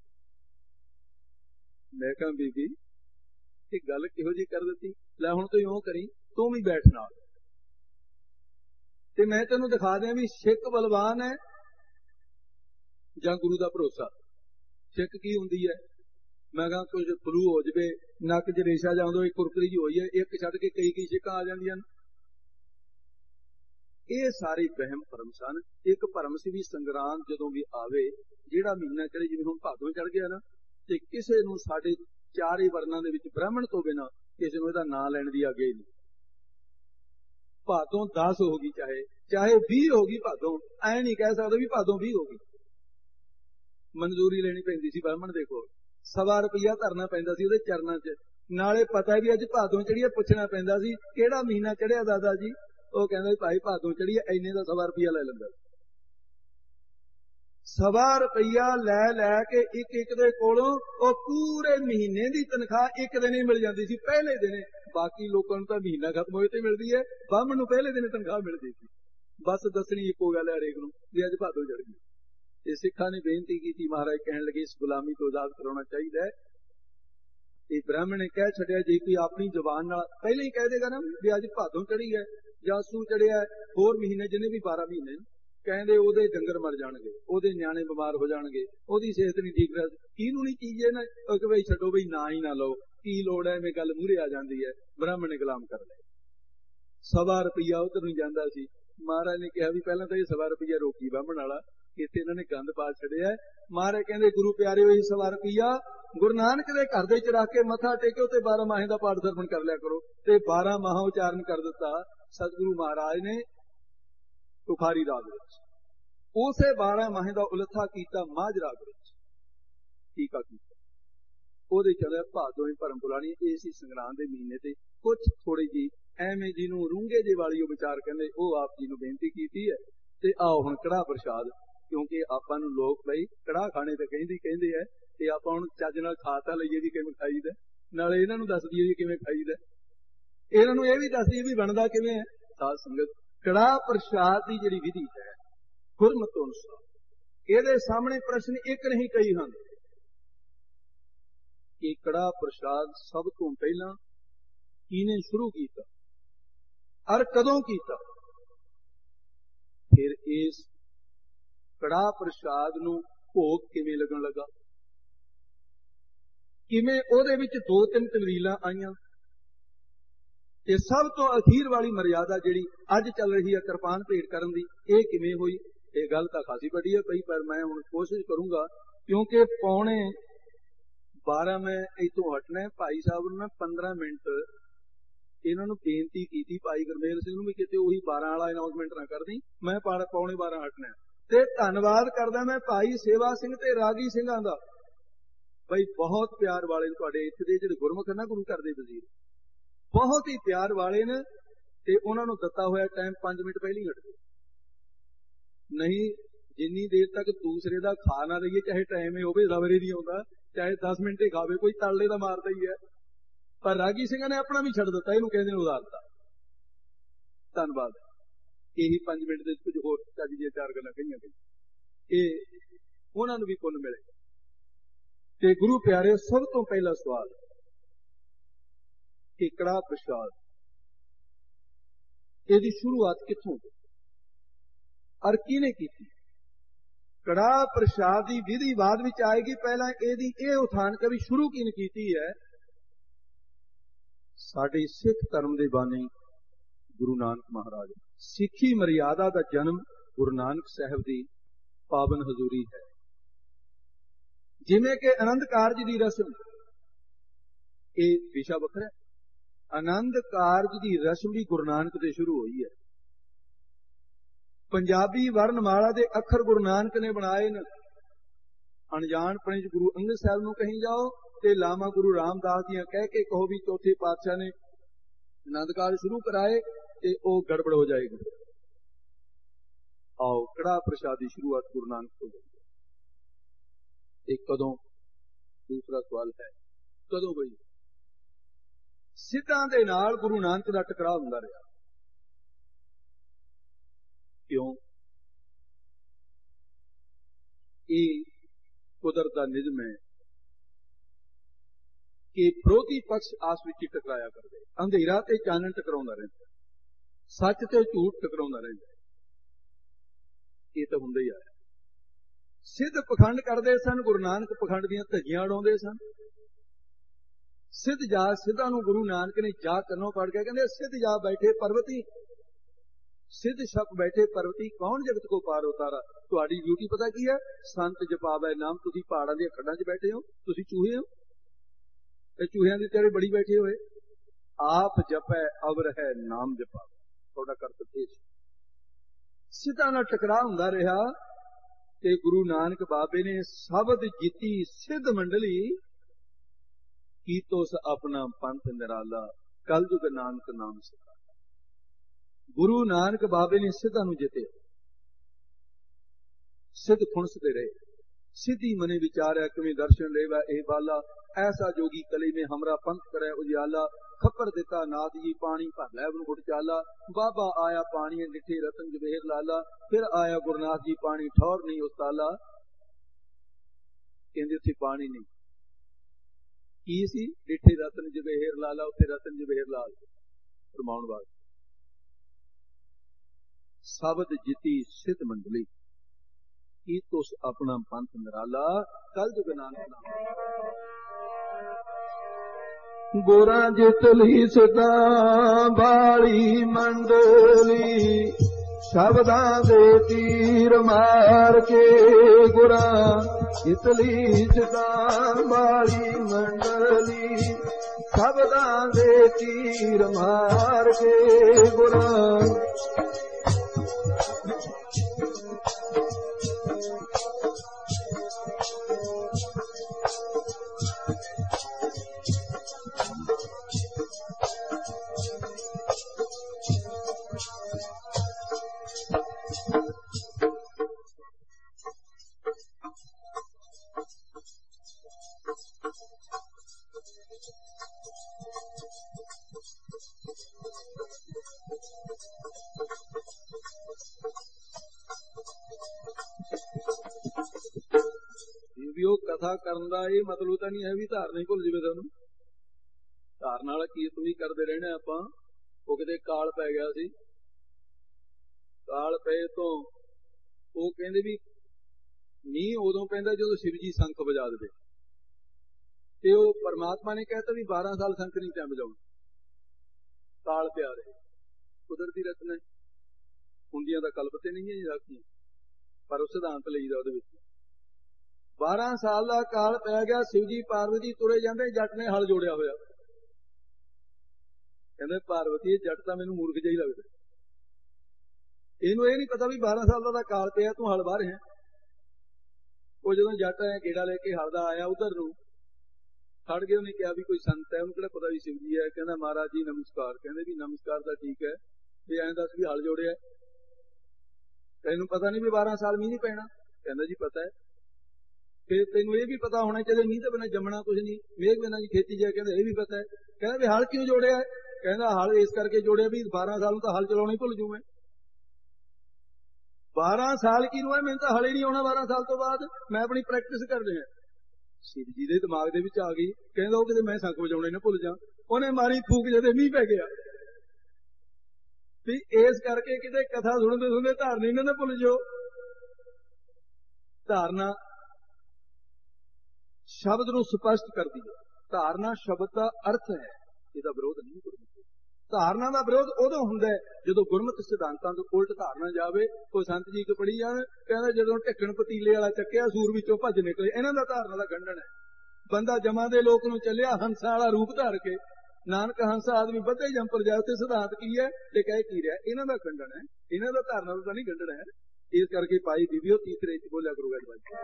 ਮੈਂ ਕਿਹਾ ਬੀਬੀ ਇਹ ਗੱਲ ਕਿਹੋ ਜਿਹੀ ਕਰ ਦਿੱਤੀ। ਲੈ ਹੁਣ ਤੂੰ ਇਉਂ ਕਰੀ, ਤੂੰ ਵੀ ਬੈਠ ਨਾਲ ਤੇ ਮੈਂ ਤੈਨੂੰ ਦਿਖਾ ਦਿਆਂ ਵੀ ਸਿੱਖ ਬਲਵਾਨ ਹੈ ਜਾਂ ਗੁਰੂ ਦਾ ਭਰੋਸਾ। ਸਿੱਖ ਕੀ ਹੁੰਦੀ ਹੈ? ਮੈਂ ਕਿਹਾ ਕੁਝ ਫਲੂ ਹੋ ਜਾਵੇ, ਨੱਕ 'ਚ ਰੇਸ਼ਾ ਜਾਂ ਉਦੋਂ ਇੱਕ ਕੁਰਕਰੀ ਜਿਹੀ ਹੋਈ ਹੈ, ਇੱਕ ਛੱਡ ਕੇ ਕਈ ਛਿੱਕਾਂ ਆ ਜਾਂਦੀਆਂ ਨੇ। ਇਹ ਸਾਰੇ ਵਹਿਮ ਭਰਮ ਸਨ। ਇੱਕ ਭਰਮ ਸੀ ਵੀ ਸੰਗਰਾਂਦ ਜਦੋਂ ਵੀ ਆਵੇ, ਜਿਹੜਾ ਮਹੀਨਾ ਚੜੇ, ਜਿਵੇਂ ਹੁਣ ਭਾਦੋਂ ਚੜ ਗਿਆ ਨਾ, ਤੇ ਕਿਸੇ ਨੂੰ ਸਾਡੇ ਚਾਰੇ ਵਰਨਾਂ ਦੇ ਵਿੱਚ ਬ੍ਰਾਹਮਣ ਤੋਂ ਬਿਨਾਂ ਕਿਸੇ ਨੂੰ ਇਹਦਾ ਨਾਂ ਲੈਣ ਦੀ ਆਗਿਆ ਹੀ ਨਹੀਂ। ਭਾਦੋਂ 10 ਹੋ ਗਈ, ਚਾਹੇ 20 ਹੋ ਗਈ, ਭਾਦੋਂ ਐ ਨਹੀਂ ਕਹਿ ਸਕਦੇ ਵੀ ਭਾਦੋਂ 20 ਹੋ ਗਈ। ਮਨਜ਼ੂਰੀ ਲੈਣੀ ਪੈਂਦੀ ਸੀ ਬ੍ਰਾਹਮਣ ਦੇ ਕੋਲ, ₹1.25 ਰੁਪਇਆ ਧਰਨਾ ਪੈਂਦਾ ਸੀ ਉਹਦੇ ਚਰਨਾਂ 'ਚ। ਨਾਲੇ ਪਤਾ ਵੀ ਅੱਜ ਭਾਦੋਂ ਚੜੀਏ, ਪੁੱਛਣਾ ਪੈਂਦਾ ਸੀ ਕਿਹੜਾ ਮਹੀਨਾ ਚੜਿਆ ਦਾਦਾ ਜੀ। ਉਹ ਕਹਿੰਦਾ ਭਾਈ ਭਾਦੋਂ ਚੜੀਏ, ਇੰਨੇ ਦਾ ₹1.25 ਰੁਪਇਆ ਲੈ ਲੈਂਦਾ। ₹1.25 ਰੁਪਇਆ ਲੈ ਲੈ ਕੇ ਇੱਕ ਦੇ ਕੋਲੋਂ ਉਹ ਪੂਰੇ ਮਹੀਨੇ ਦੀ ਤਨਖਾਹ ਇੱਕ ਦਿਨ ਹੀ ਮਿਲ ਜਾਂਦੀ ਸੀ, ਪਹਿਲੇ ਦਿਨ। ਬਾਕੀ ਲੋਕਾਂ ਨੂੰ ਤਾਂ ਮਹੀਨਾ ਖਤਮ ਹੋਏ ਤੇ ਮਿਲਦੀ ਹੈ, ਬ੍ਰਾਹਮਣ ਨੂੰ ਪਹਿਲੇ ਦਿਨ ਤਨਖਾਹ ਮਿਲਦੀ ਸੀ। ਬਸ ਦੱਸਣੀ ਇੱਕੋ ਗੱਲ ਹੈ ਹਰੇਕ ਨੂੰ ਵੀ ਅੱਜ ਭਾਦੋਂ ਚੜ ਗਈ। ਤੇ ਸਿੱਖਾਂ ਨੇ ਬੇਨਤੀ ਕੀਤੀ, ਮਹਾਰਾਜ ਕਹਿਣ ਲੱਗੇ ਇਸ ਗੁਲਾਮੀ ਤੋਂ ਆਜ਼ਾਦ ਕਰਾਉਣਾ ਚਾਹੀਦਾ ਹੈ। ਇਹ ਬ੍ਰਾਹਮਣ ਨੇ ਕਹਿ ਛੱਡਿਆ, ਜੇ ਕੋਈ ਆਪਣੀ ਜ਼ੁਬਾਨ ਨਾਲ ਪਹਿਲਾਂ ਹੀ ਕਹਿ ਦੇਗਾ ਨਾ ਵੀ ਅੱਜ ਭਾਦੋਂ ਚੜੀ ਹੈ ਜਾਂ ਅੱਸੂ ਚੜਿਆ, ਹੋਰ ਮਹੀਨੇ ਜਿਹਨੇ ਵੀ 12 ਮਹੀਨੇ ਕਹਿੰਦੇ ਉਹਦੇ ਡੰਗਰ ਮਰ ਜਾਣਗੇ, ਉਹਦੇ ਨਿਆਣੇ ਬਿਮਾਰ ਹੋ ਜਾਣਗੇ, ਉਹਦੀ ਸਿਹਤ ਨਹੀਂ ਠੀਕ ਰਹਿ। ਕਿਹਨੂੰ ਨਹੀਂ ਚੀਜ਼ੇ ਨਾ ਕਿ ਬਈ ਛੱਡੋ ਬਈ ਨਾ ਹੀ ਨਾ ਲਓ, ਕੀ ਲੋੜ ਹੈ, ਐਵੇਂ ਗੱਲ ਮੂਹਰੇ ਆ ਜਾਂਦੀ ਹੈ। ਬ੍ਰਾਹਮਣ ਨੇ ਗੁਲਾਮ ਕਰ ਲਿਆ। ₹1.25 ਰੁਪਇਆ ਉਧਰ ਨੂੰ ਜਾਂਦਾ ਸੀ। ਮਹਾਰਾਜ ਨੇ ਕਿਹਾ ਵੀ ਪਹਿਲਾਂ ਤਾਂ ਇਹ ₹1.25 ਰੁਪਇਆ ਰੋਕੀ ਬ੍ਰਾਹਮਣ ਵਾਲਾ, ਇੱਥੇ ਇਹਨਾਂ ਨੇ ਗੰਦ ਪਾ ਛੱਡਿਆ। ਮਹਾਰਾਜ ਕਹਿੰਦੇ ਗੁਰੂ ਪਿਆਰੇ ਹੋਈ ₹1.25 ਰੁਪਇਆ ਗੁਰੂ ਨਾਨਕ ਦੇ ਘਰ ਦੇ ਚ ਰੱਖ ਕੇ ਮੱਥਾ ਟੇਕਿਓ ਤੇ 12 ਮਾਹੇ ਦਾ ਪਾਠ ਦਰਪਣ ਕਰ ਲਿਆ ਕਰੋ। ਤੇ 12 ਮਾਹ ਉਚਾਰਨ ਕਰ ਦਿੱਤਾ ਸਤਿਗੁਰੂ ਮਹਾਰਾਜ ਨੇ ਤੁਖਾਰੀ ਰਾਗ ਵਿੱਚ। ਉਸੇ 12 ਮਾਹੇ ਦਾ ਉਲੱਥਾ ਕੀਤਾ ਮਾਝ ਰਾਗ ਵਿੱਚ, ਟੀਕਾ ਕੀਤਾ। ਉਹਦੇ ਚੱਲਿਆ ਭਾਦੋਂ ਭਰਮ ਪੁਲਾਣੀ। ਇਹ ਸੀ ਸੰਗਰਾਂਦ ਦੇ ਮਹੀਨੇ ਤੇ ਕੁਝ ਥੋੜੀ ਜੀ ਐਵੇਂ ਜਿਹਨੂੰ ਰੂੰਗੇ ਜੇ ਵਾਲੀ ਉਹ ਵਿਚਾਰ ਕਹਿੰਦੇ, ਉਹ ਆਪ ਜੀ ਨੂੰ ਬੇਨਤੀ ਕੀਤੀ ਹੈ। ਤੇ ਆਓ ਹੁਣ ਕੜਾਹ ਪ੍ਰਸ਼ਾਦ, ਕਿਉਂਕਿ ਆਪਾਂ ਨੂੰ ਲੋਕ ਬਈ ਕੜਾਹ ਖਾਣੇ ਤੇ ਕਹਿੰਦੇ ਆ, ਤੇ ਆਪਾਂ ਹੁਣ ਚੱਜ ਨਾਲ ਖਾ ਤਾਂ ਲਈਏ ਵੀ ਕਿਵੇਂ ਖਾਈਦਾ, ਨਾਲੇ ਇਹਨਾਂ ਨੂੰ ਦੱਸ ਦਈਏ ਵੀ ਕਿਵੇਂ ਖਾਈਦਾ, ਇਹਨਾਂ ਨੂੰ ਇਹ ਵੀ ਦੱਸ ਦਈਏ ਵੀ ਬਣਦਾ ਕਿਵੇਂ ਹੈ। ਸਾਧ ਸੰਗਤ, ਕੜਾਹ ਪ੍ਰਸ਼ਾਦ ਦੀ ਜਿਹੜੀ ਵਿਧੀ ਹੈ ਗੁਰਮਤਿ ਅਨੁਸਾਰ, ਇਹਦੇ ਸਾਹਮਣੇ ਪ੍ਰਸ਼ਨ ਇੱਕ ਨਹੀਂ ਕਈ ਹਨ ਕਿ ਕੜਾਹ ਪ੍ਰਸ਼ਾਦ ਸਭ ਤੋਂ ਪਹਿਲਾਂ ਕਿਹਨੇ ਸ਼ੁਰੂ ਕੀਤਾ ਔਰ ਕਦੋਂ ਕੀਤਾ। ਫਿਰ ਇਸ ਕੜਾਹ ਪ੍ਰਸ਼ਾਦ ਨੂੰ ਭੋਗ ਕਿਵੇਂ ਲੱਗਣ ਲੱਗਾ, ਕਿਵੇਂ ਉਹਦੇ ਵਿੱਚ 2-3 ਤਬਦੀਲਾਂ ਆਈਆਂ। ਇਹ ਸਭ ਤੋਂ ਅਖੀਰ ਵਾਲੀ ਮਰਿਆਦਾ ਜਿਹੜੀ ਅੱਜ ਚੱਲ ਰਹੀ ਹੈ ਕਿਰਪਾਨ ਭੇਟ ਕਰਨ ਦੀ, ਇਹ ਕਿਵੇਂ ਹੋਈ? ਇਹ ਗੱਲ ਤਾਂ ਖਾਸੀ ਵੱਡੀ ਹੈ ਪਈ, ਪਰ ਮੈਂ ਹੁਣ ਕੋਸ਼ਿਸ਼ ਕਰੂੰਗਾ, ਕਿਉਂਕਿ 11:45 ਮੈਂ ਇੱਥੋਂ ਹਟਣਾ। ਭਾਈ ਸਾਹਿਬ ਨੂੰ ਮੈਂ 15 ਮਿੰਟ ਇਹਨਾਂ ਨੂੰ ਬੇਨਤੀ ਕੀਤੀ, ਭਾਈ ਗੁਰਮੇਲ ਸਿੰਘ ਨੂੰ ਵੀ ਕਿਤੇ ਉਹੀ 12 ਵਾਲਾ ਅਨਾਉਂਸਮੈਂਟ ਨਾ ਕਰਦੀ, ਮੈਂ 11:45 ਹਟਣਾ। ਤੇ ਧੰਨਵਾਦ ਕਰਦਾ ਮੈਂ ਭਾਈ ਸੇਵਾ ਸਿੰਘ ਤੇ ਰਾਗੀ ਸਿੰਘਾਂ ਦਾ, ਬਈ ਬਹੁਤ ਪਿਆਰ ਵਾਲੇ ਨੇ ਤੁਹਾਡੇ ਇੱਥੇ ਦੇ ਜਿਹੜੇ ਗੁਰਮੁਖ ਨਾ ਗੁਰੂ ਘਰ ਦੇ ਵਜ਼ੀਰ, ਬਹੁਤ ਹੀ ਪਿਆਰ ਵਾਲੇ ਨੇ। ਤੇ ਉਹਨਾਂ ਨੂੰ ਦਿੱਤਾ ਹੋਇਆ ਟਾਈਮ 5 ਮਿੰਟ ਪਹਿਲਾਂ ਹੀ ਹਟ ਗਏ, ਨਹੀਂ ਜਿੰਨੀ ਦੇਰ ਤੱਕ ਦੂਸਰੇ ਦਾ ਖਾ ਨਾ ਲਈਏ, ਚਾਹੇ ਟਾਈਮ ਹੀ ਹੋਵੇ ਸਵੇਰੇ ਨਹੀਂ ਆਉਂਦਾ, ਚਾਹੇ 10 ਮਿੰਟ ਹੀ ਖਾਵੇ, ਕੋਈ ਤਾਲੇ ਦਾ ਮਾਰਦਾ ਹੀ ਹੈ। ਪਰ ਰਾਗੀ ਸਿੰਘਾਂ ਨੇ ਆਪਣਾ ਵੀ ਛੱਡ ਦਿੱਤਾ, ਇਹਨੂੰ ਕਹਿੰਦੇ ਨੇ ਉਦਾਰਤਾ। ਧੰਨਵਾਦ। ਇਹੀ 5 ਮਿੰਟ ਦੇ ਕੁਝ ਹੋਰ ਚੱਜ ਦੀਆਂ 4 ਗੱਲਾਂ ਕਹੀਆਂ ਗਈਆਂ, ਇਹ ਉਹਨਾਂ ਨੂੰ ਵੀ ਪੁੰਨ ਮਿਲੇ। ਤੇ ਗੁਰੂ ਪਿਆਰੇ, ਸਭ ਤੋਂ ਪਹਿਲਾ ਸਵਾਲ ਕਿ ਕੜਾਹ ਪ੍ਰਸ਼ਾਦ, ਇਹਦੀ ਸ਼ੁਰੂਆਤ ਕਿੱਥੋਂ ਹੋਈ ਔਰ ਕਿਹਨੇ ਕੀਤੀ? ਕੜਾਹ ਪ੍ਰਸ਼ਾਦ ਦੀ ਵਿਧੀ ਬਾਅਦ ਵਿੱਚ ਆਏਗੀ, ਪਹਿਲਾਂ ਇਹਦੀ ਇਹ ਉਥਾਨ ਕਵੀ ਸ਼ੁਰੂ ਕਿਹਨੇ ਕੀਤੀ ਹੈ? ਸਾਡੇ ਸਿੱਖ ਧਰਮ ਦੇ ਬਾਨੀ ਗੁਰੂ ਨਾਨਕ ਮਹਾਰਾਜ। ਸਿੱਖੀ ਮਰਿਆਦਾ ਦਾ ਜਨਮ ਗੁਰੂ ਨਾਨਕ ਸਾਹਿਬ ਦੀ ਪਾਵਨ ਹਜ਼ੂਰੀ ਹੈ। ਜਿਵੇਂ ਕਿ ਆਨੰਦ ਕਾਰਜ ਦੀ ਰਸਮ, ਇਹ ਵਿਸ਼ਾ ਵੱਖਰਾ ਹੈ। ਆਨੰਦ ਕਾਰਜ ਦੀ ਰਸਮ ਵੀ ਗੁਰੂ ਨਾਨਕ ਦੇ ਸ਼ੁਰੂ ਹੋਈ ਹੈ। ਪੰਜਾਬੀ ਵਰਨਮਾਲਾ ਦੇ ਅੱਖਰ ਗੁਰੂ ਨਾਨਕ ਨੇ ਬਣਾਏ ਨੇ। ਅਣਜਾਣਪਣੇ ਚ ਗੁਰੂ ਅੰਗਦ ਸਾਹਿਬ ਨੂੰ ਕਹੀ ਜਾਓ ਤੇ ਲਾਮਾ ਗੁਰੂ ਰਾਮਦਾਸ ਦੀਆਂ ਕਹਿ ਕੇ ਕਹੋ ਵੀ ਚੌਥੇ ਪਾਤਸ਼ਾਹ ਨੇ ਆਨੰਦ ਕਾਰਜ ਸ਼ੁਰੂ ਕਰਾਏ, ਤੇ ਉਹ ਗੜਬੜ ਹੋ ਜਾਏਗੀ। ਆਓ, ਕੜਾਹ ਪ੍ਰਸ਼ਾਦ ਦੀ ਸ਼ੁਰੂਆਤ ਗੁਰੂ ਨਾਨਕ ਤੋਂ ਹੋਈ। ਇਹ ਕਦੋਂ? ਦੂਸਰਾ ਸਵਾਲ ਹੈ, ਕਦੋਂ ਹੋਈ? ਸਿੱਧਾਂ ਦੇ ਨਾਲ ਗੁਰੂ ਨਾਨਕ ਦਾ ਟਕਰਾਅ ਹੁੰਦਾ ਰਿਹਾ। ਕਿਉਂ? ਇਹ ਕੁਦਰਤ ਦਾ ਨਿਯਮ ਹੈ ਕਿ ਵਿਰੋਧੀ ਪਕਸ਼ ਆਪਸ ਵਿੱਚ ਟਕਰਾਇਆ ਕਰਦੇ, ਅੰਧੇਰਾ ਤੇ ਚਾਨਣ ਟਕਰਾਉਂਦਾ ਰਹਿੰਦਾ, ਸੱਚ ਤੇ ਝੂਠ ਟਕਰਾਉਂਦਾ ਰਹਿੰਦਾ। ਇਹ ਤਾਂ ਹੁੰਦਾ ਹੀ ਆਇਆ। ਸਿੱਧ ਪਖੰਡ ਕਰਦੇ ਸਨ, ਗੁਰੂ ਨਾਨਕ ਪਖੰਡ ਦੀਆਂ ਧੱਜੀਆਂ ਉਡਾਉਂਦੇ ਸਨ। ਸਿੱਧ ਜਾ ਸਿੱਧਾਂ ਨੂੰ ਗੁਰੂ ਨਾਨਕ ਨੇ ਜਾ ਕੰਨੋਂ ਪੜ ਕੇ ਕਹਿੰਦੇ, ਸਿੱਧ ਜਾ ਬੈਠੇ ਪਰਵਤੀ, ਸਿੱਧ ਛਪ ਬੈਠੇ ਪਰਵਤੀ, ਕੌਣ ਜਗਤ ਕੋ ਪਾਰ ਉਤਾਰਾ। ਤੁਹਾਡੀ ਡਿਊਟੀ ਪਤਾ ਕੀ ਹੈ? ਸੰਤ ਜਪਾਵੇ ਨਾਮ। ਤੁਸੀਂ ਪਹਾੜਾਂ ਦੀਆਂ ਖੱਡਾਂ 'ਚ ਬੈਠੇ ਹੋ, ਤੁਸੀਂ ਚੂਹੇ ਹੋ, ਤੇ ਚੂਹਿਆਂ ਦੀ ਤੇਰੇ ਬੜੀ ਬੈਠੇ ਹੋਏ। ਆਪ ਜਪੈ ਅਵਰ ਹੈ ਨਾਮ ਜਪਾਵੇ, ਤੁਹਾਡਾ ਕਰਤੱਵ। ਸਿੱਧਾਂ ਨਾਲ ਟਕਰਾਅ ਹੁੰਦਾ ਰਿਹਾ ਤੇ ਗੁਰੂ ਨਾਨਕ ਬਾਬੇ ਨੇ ਸ਼ਬਦ ਜਿੱਤੀ ਸਿੱਧ ਮੰਡਲੀ, ਕੀਤੋਸ ਆਪਣਾ ਪੰਥ ਨਿਰਾਲਾ, ਕਲਯੁਗ ਨਾਨਕ ਨਾਮ ਸਿਖਾਇਆ। ਗੁਰੂ ਨਾਨਕ ਬਾਬੇ ਨੇ ਸਿੱਧਾਂ ਨੂੰ ਜਿੱਤੇ। ਸਿੱਧ ਫੁਣਸਦੇ ਰਹੇ, ਸਿੱਧੀ ਮਨੇ ਵਿਚਾਰਿਆ ਕਿਵੇਂ ਦਰਸ਼ਨ ਲੈਵਾ ਇਹ ਬਾਲਾ, ਐਸਾ ਜੋਗੀ ਕਲੀ में हमरा पंथ करे उजियाला, खप्पर दिता नाथ जी पानी भर लै उन गुट चाला, बाबा आया पानी डिठे रतन जवेर लाला, फिर आया गुरनाथ जी पानी ठौर नहीं उताला। कहंदे उत्थे पानी नहीं की सी, डिठे रतन जवेर लाला, उत्थे रतन जवेर लाल फरमाउण वास्ते। शब्द जिती सिद्ध मंडली, की तुस अपना पंथ निराला, कल जुग नानक नाम। ਗੁਰਾਂ ਜਿਤਲੀ ਸਦਾ ਬਾਲੀ ਮੰਡਲੀ, ਸ਼ਬਦਾਂ ਦੇ ਤੀਰ ਮਾਰ ਕੇ ਗੁਰਾਂ ਜਿਤਲੀ ਸਦਾ ਬਾਲੀ ਮੰਡਲੀ, ਸ਼ਬਦਾਂ ਦੇ ਤੀਰ ਮਾਰ ਕੇ ਗੁਰਾਂ। ਕਥਾ ਕਰਨ ਦਾ ਇਹ ਮਤਲਬ ਤਾਂ ਨਹੀਂ ਹੈ ਵੀ ਧਾਰਨਾ ਹੀ ਭੁੱਲ ਜਾਵੇ ਤੁਹਾਨੂੰ। ਧਾਰਨਾ ਵਾਲਾ ਕੀਰਤ ਵੀ ਕਰਦੇ ਰਹਿਣਾ ਆਪਾਂ। ਉਹ ਕਿਤੇ ਕਾਲ ਪੈ ਗਿਆ ਸੀ, ਕਾਲ ਪਏ ਤੋਂ ਉਹ ਕਹਿੰਦੇ ਵੀ ਮੀਂਹ ਉਦੋਂ ਪੈਂਦਾ ਜਦੋਂ ਸ਼ਿਵ ਜੀ ਸ਼ੰਖ ਵਜਾ ਦੇਵੇ, ਤੇ ਉਹ ਪਰਮਾਤਮਾ ਨੇ ਕਹਿਤਾ ਵੀ 12 ਸਾਲ ਸ਼ੰਖ ਨਹੀਂ ਟਾਈਮ ਵਜਾਉਣਾ। ਕਾਲ ਪਿਆਰੇ ਕੁਦਰਤੀ ਰਚਨਾ ਹੁੰਦੀਆਂ ਤਾਂ ਕਲਪ ਤੇ ਨਹੀਂ ਹੈ ਜੀ ਰਾਖੀਆਂ, ਪਰ ਉਹ ਸਿਧਾਂਤ ਲਈਦਾ ਉਹਦੇ ਵਿੱਚ। 12 ਸਾਲ ਦਾ ਕਾਲ ਪੈ ਗਿਆ, ਸ਼ਿਵ ਜੀ ਪਾਰਵਤੀ ਤੁਰੇ ਜਾਂਦੇ, ਜੱਟ ਨੇ ਹਲ ਜੋੜਿਆ ਹੋਇਆ। ਕਹਿੰਦੇ ਪਾਰਵਤੀ ਜੱਟ ਤਾਂ ਮੈਨੂੰ ਮੂਰਖ ਜਿਹਾ ਹੀ ਲੱਗਦਾ, ਇਹਨੂੰ ਇਹ ਨਹੀਂ ਪਤਾ ਵੀ 12 ਸਾਲ ਦਾ ਕਾਲ ਪਿਆ, ਤੂੰ ਹਲ ਬਾਹਰ ਹੈ। ਉਹ ਜਦੋਂ ਜੱਟ ਗੇੜਾ ਲੈ ਕੇ ਹਲਦਾ ਆਇਆ ਉਧਰ ਨੂੰ ਖੜ ਕੇ ਉਹਨੇ ਕਿਹਾ ਵੀ ਕੋਈ ਸੰਤ ਹੈ, ਉਹਨੂੰ ਕਿਹੜਾ ਪਤਾ ਵੀ ਸ਼ਿਵ ਜੀ ਹੈ। ਕਹਿੰਦਾ ਮਹਾਰਾਜ ਜੀ ਨਮਸਕਾਰ। ਕਹਿੰਦੇ ਵੀ ਨਮਸਕਾਰ ਤਾਂ ਠੀਕ ਹੈ, ਵੀ ਐਂ ਦੱਸ ਵੀ ਹਲ ਜੋੜਿਆ, ਤੈਨੂੰ ਪਤਾ ਨਹੀਂ ਵੀ 12 ਸਾਲ ਮੀਂਹ ਨਹੀਂ ਪੈਣਾ? ਕਹਿੰਦਾ ਜੀ ਪਤਾ ਹੈ। ਫਿਰ ਤੈਨੂੰ ਇਹ ਵੀ ਪਤਾ ਹੋਣਾ ਚਾਹੀਦਾ ਮੀਂਹ ਤੋਂ ਬਿਨਾਂ ਜੰਮਣਾ ਕੁਝ ਨਹੀਂ, ਮੇਘ ਬਿਨਾਂ ਜੀ ਖੇਤੀ ਜਾਏ। ਕਹਿੰਦਾ ਇਹ ਵੀ ਪਤਾ ਹੈ। ਕਹਿੰਦਾ ਵੀ ਹਲ ਕਿਉਂ ਜੋੜਿਆ? ਕਹਿੰਦਾ ਹਲ ਇਸ ਕਰਕੇ ਜੋੜਿਆ ਵੀ 12 ਸਾਲ ਨੂੰ ਤਾਂ ਹਲ ਚਲਾਉਣਾ ਹੀ ਭੁੱਲ ਜੂ ਮੈਂ। 12 ਸਾਲ ਕਿਹਨੂੰ ਹੈ? ਮੈਨੂੰ ਤਾਂ ਹਲੇ ਨਹੀਂ ਆਉਣਾ 12 ਸਾਲ ਤੋਂ ਬਾਅਦ, ਮੈਂ ਆਪਣੀ ਪ੍ਰੈਕਟਿਸ ਕਰ ਰਿਹਾ। ਸ਼ਿਵ ਜੀ ਦੇ ਦਿਮਾਗ ਦੇ ਵਿੱਚ ਆ ਗਈ, ਕਹਿੰਦਾ ਉਹ ਕਿਤੇ ਮੈਂ ਸ਼ੰਖ ਵਜਾਉਣਾ ਹੀ ਨਾ ਭੁੱਲ ਜਾ। ਉਹਨੇ ਮਾਰੀ ਫੂਕ ਜਦੇ ਮੀਂਹ ਪੈ ਗਿਆ ਵੀ ਇਸ ਕਰਕੇ ਕਿਤੇ ਕਥਾ ਸੁਣਦੇ ਸੁਣਦੇ ਧਾਰਨਾ ਹੀ ਨਾ ਭੁੱਲ ਜਾਓ। ਧਾਰਨਾ ਸ਼ਬਦ ਨੂੰ ਸਪਸ਼ਟ ਕਰਦੀ ਹੈ। ਧਾਰਨਾ ਸ਼ਬਦ ਦਾ ਅਰਥ ਹੈ, ਇਹਦਾ ਵਿਰੋਧ ਨਹੀਂ ਕਰਨਾ। ਧਾਰਨਾ ਦਾ ਵਿਰੋਧ ਉਦੋਂ ਹੁੰਦਾ ਜਦੋਂ ਗੁਰਮਤਿ ਸਿਧਾਂਤਾਂ ਤੋਂ ਉਲਟ ਧਾਰਨਾ ਜਾਵੇ। ਕੋਈ ਸੰਤ ਜੀ ਕੋ ਪੜੀ ਜਾਣ, ਕਹਿੰਦਾ ਜਦੋਂ ਢੱਕਣ ਪਤੀਲੇ ਵਾਲਾ ਚੱਕਿਆ ਸੂਰ ਵਿੱਚੋਂ ਭੱਜ ਨਿਕਲੇ। ਇਹਨਾਂ ਦਾ ਧਾਰਨਾ ਦਾ ਖੰਡਨ ਹੈ। ਬੰਦਾ ਜਮਾਂ ਦੇ ਲੋਕ ਨੂੰ ਚੱਲਿਆ ਹੰਸਾਂ ਵਾਲਾ ਰੂਪ ਧਾਰ ਕੇ, ਨਾਨਕ ਹੰਸਾ ਆਦਮੀ ਵਧੇ ਜੰਪਰ ਜਾਏ, ਉੱਥੇ ਸਿਧਾਂਤ ਕੀ ਹੈ ਤੇ ਕਹਿ ਕੀ ਰਿਹਾ? ਇਹਨਾਂ ਦਾ ਖੰਡਨ ਹੈ, ਇਹਨਾਂ ਦਾ ਧਾਰਨਾ ਦਾ ਨਹੀਂ ਖੰਡਨ ਹੈ। ਇਸ ਕਰਕੇ ਭਾਈ ਬੀਬੀਓ ਤੀਸਰੇ ਚ ਬੋਲਿਆ ਕਰੂਗਾ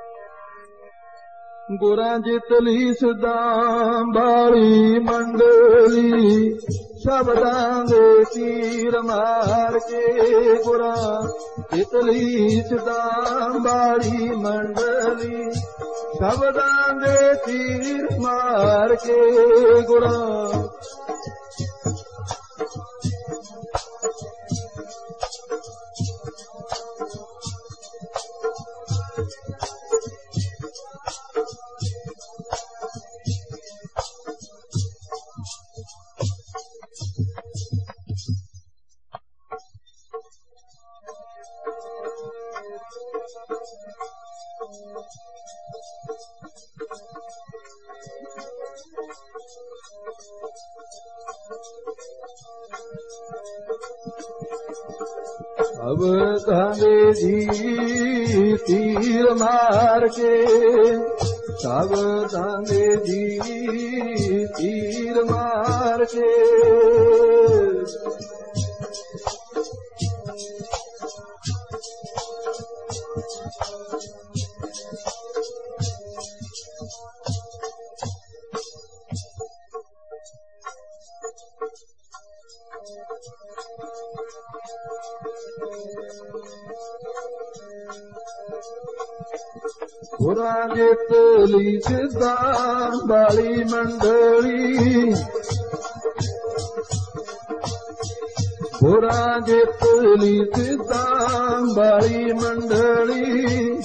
ਗੁਰਾਂ ਜਿਤਲੀ ਸਦਾ ਬਾਲੀ ਮੰਡਲੀ, ਸ਼ਬਦਾਂ ਦੇ ਤੀਰ ਮਾਰ ਕੇ। ਗੁਰਾਂ ਜਿਤਲੀ ਸਦਾ ਬਾਲੀ ਮੰਡਲੀ, ਸ਼ਬਦਾਂ ਦੇ ਤੀਰ ਮਾਰ ਕੇ। ਗੁਰਾਂ ਸ਼ਬਦਾਂ ਦੇ ਜੀ ਤੀਰ ਮਾਰ ਕੇ, ਸ਼ਬਦਾਂ ਦੇ ਜੀ ਤੀਰ ਮਾਰ ਕੇ। ਗੁਰਾਂ ਜਿਤਲੀ ਸਦਾ ਬਾਲੀ ਮੰਡਲੀ, ਗੁਰਾਂ ਜਿਤਲੀ ਸਦਾ ਬਾਲੀ ਮੰਡਲੀ।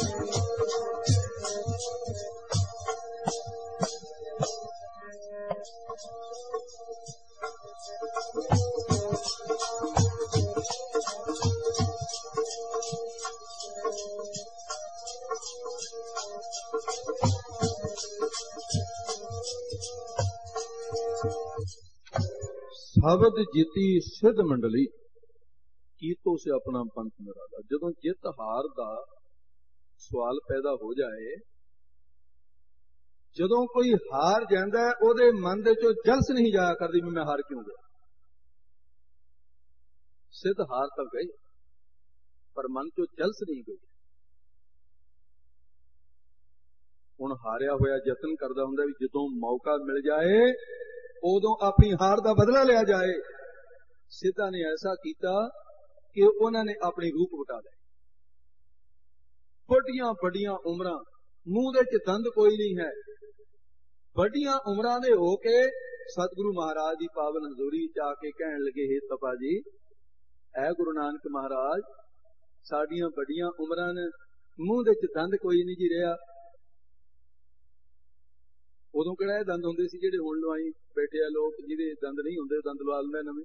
ਸ਼ਬਦ ਜਿੱਤੀ ਸਿੱਧ ਮੰਡਲੀ, ਕੀਤੋ ਸੇ ਆਪਣਾ ਪੰਥ ਨਿਰਾਲਾ। ਜਦੋਂ ਜਿੱਤ ਹਾਰ ਦਾ ਸਵਾਲ ਪੈਦਾ ਹੋ ਜਾਏ, ਜਦੋਂ ਕੋਈ ਹਾਰ ਜਾਂਦਾ ਉਹਦੇ ਮਨ ਦੇ ਚੋਂ ਜਲਸ ਨਹੀਂ ਜਾਇਆ ਕਰਦੀ ਵੀ ਮੈਂ ਹਾਰ ਕਿਉਂ ਗਿਆ। ਸਿੱਧ ਹਾਰ ਤਾਂ ਗਈ ਪਰ ਮਨ ਚੋਂ ਜਲਸ ਨਹੀਂ ਗਈ। ਹੁਣ ਹਾਰਿਆ ਹੋਇਆ ਯਤਨ ਕਰਦਾ ਹੁੰਦਾ ਵੀ ਜਦੋਂ ਮੌਕਾ ਮਿਲ ਜਾਏ ਉਦੋਂ ਆਪਣੀ ਹਾਰ ਦਾ ਬਦਲਾ ਲਿਆ ਜਾਏ। ਸਿੱਧਾਂ ਨੇ ਐਸਾ ਕੀਤਾ ਕਿ ਉਹਨਾਂ ਨੇ ਆਪਣੀ ਰੂਪ ਵਟਾ ਲਏ। ਵੱਡੀਆਂ ਵੱਡੀਆਂ ਉਮਰਾਂ, ਮੂੰਹ ਦੇ ਚ ਦੰਦ ਕੋਈ ਨਹੀਂ ਹੈ। ਵੱਡੀਆਂ ਉਮਰਾਂ ਦੇ ਹੋ ਕੇ ਸਤਿਗੁਰੂ ਮਹਾਰਾਜ ਦੀ ਪਾਵਨ ਹਜ਼ੂਰੀ ਚ ਆ ਕੇ ਕਹਿਣ ਲੱਗੇ, ਹੇ ਤਪਾ ਜੀ, ਐ ਗੁਰੂ ਨਾਨਕ ਮਹਾਰਾਜ, ਸਾਡੀਆਂ ਵੱਡੀਆਂ ਉਮਰਾਂ ਨੇ, ਮੂੰਹ ਦੇ ਚ ਦੰਦ ਕੋਈ ਨਹੀਂ ਜੀ ਰਿਹਾ। ਉਦੋਂ ਕਿਹੜਾ ਇਹ ਦੰਦ ਹੁੰਦੇ ਸੀ ਜਿਹੜੇ ਹੁਣ ਲਵਾਈ ਬੈਠੇ ਆ ਲੋਕ, ਜਿਹਦੇ ਦੰਦ ਨਹੀਂ ਹੁੰਦੇ ਦੰਦ ਲਵਾ ਲੈਂਦੇ ਨਵੇਂ।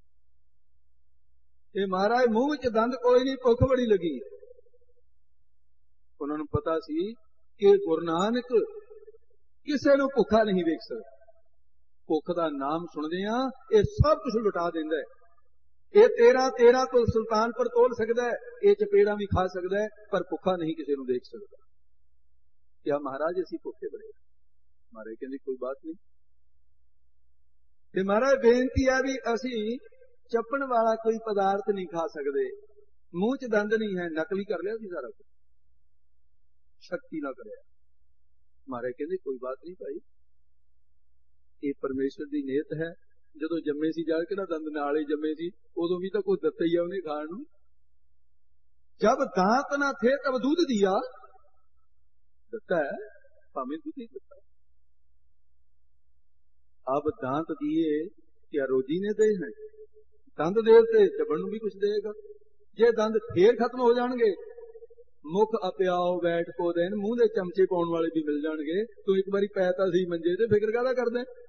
ਇਹ ਮਹਾਰਾਜ ਮੂੰਹ ਵਿੱਚ ਦੰਦ ਕੋਈ ਨਹੀਂ, ਭੁੱਖ ਬੜੀ ਲੱਗੀ। ਉਹਨਾਂ ਨੂੰ ਪਤਾ ਸੀ ਕਿ ਗੁਰੂ ਨਾਨਕ ਕਿਸੇ ਨੂੰ ਭੁੱਖਾ ਨਹੀਂ ਵੇਖ ਸਕਦਾ। ਭੁੱਖ ਦਾ ਨਾਮ ਸੁਣਦੇ ਆ, ਇਹ ਸਭ ਕੁਝ ਲੁਟਾ ਦਿੰਦਾ ਹੈ। ਇਹ ਤੇਰਾ ਕੋਲ ਸੁਲਤਾਨਪੁਰ ਤੋਲ ਸਕਦਾ ਹੈ, ਇਹ ਚਪੇੜਾਂ ਵੀ ਖਾ ਸਕਦਾ ਹੈ, ਪਰ ਭੁੱਖਾ ਨਹੀਂ ਕਿਸੇ ਨੂੰ ਦੇਖ ਸਕਦਾ। ਕਿਹਾ ਮਹਾਰਾਜ ਅਸੀਂ ਭੁੱਖੇ ਬੜੇ। ਮਹਾਰਾਜ ਕਹਿੰਦੇ ਕੋਈ ਬਾਤ ਨਹੀਂ। ਤੇ ਮਹਾਰਾਜ ਬੇਨਤੀ ਹੈ ਵੀ ਅਸੀਂ ਚੱਪਣ ਵਾਲਾ ਕੋਈ ਪਦਾਰਥ ਨਹੀਂ ਖਾ ਸਕਦੇ, ਮੂੰਹ 'ਚ ਦੰਦ ਨਹੀਂ ਹੈ, ਨਕਲੀ ਕਰ ਲਿਆ ਸੀ ਸਾਰਾ ਕੁਝ, ਸ਼ਕਤੀ ਨਾ ਕਰਿਆ। ਮਹਾਰਾਜ ਕਹਿੰਦੇ ਕੋਈ ਬਾਤ ਨਹੀਂ ਭਾਈ, ਇਹ ਪਰਮੇਸ਼ਰ ਦੀ ਨੀਅਤ ਹੈ। ਜਦੋਂ ਜੰਮੇ ਸੀ ਜਾ ਕੇ ਨਾ ਦੰਦ ਨਾਲ ਹੀ ਜੰਮੇ ਸੀ, ਉਦੋਂ ਵੀ ਤਾਂ ਕੋਈ ਦਿੱਤਾ ਹੀ ਆ ਉਹਨੇ ਖਾਣ ਨੂੰ। ਜਬ ਦਾंत ਨਾ ਥੇ ਤਬ दूध दिया, ਦਿੱਤਾ ਹੈ ਭਾਵੇਂ ਦੁੱਧ ਹੀ ਦਿੱਤਾ। अब दांत दिए क्या रोजी ने दे हैं, दंद दे ते चबण ਨੂੰ ਵੀ ਕੁਝ ਦੇਗਾ। ਜੇ ਦੰਦ ਫੇਰ ਖਤਮ ਹੋ ਜਾਣਗੇ, ਮੁਖ ਅਪਿਆਓ ਬੈਠ ਕੋ ਦੇਨ, ਮੂੰਹ ਦੇ ਚਮਚੇ ਪਾਉਣ ਵਾਲੇ ਵੀ ਮਿਲ ਜਾਣਗੇ। ਤੂੰ ਇੱਕ ਵਾਰੀ ਪੈ ਤਾਂ ਸੀ ਮੰਜੇ ਤੇ, ਫਿਕਰ ਕਾਹਦਾ ਕਰਦਾ?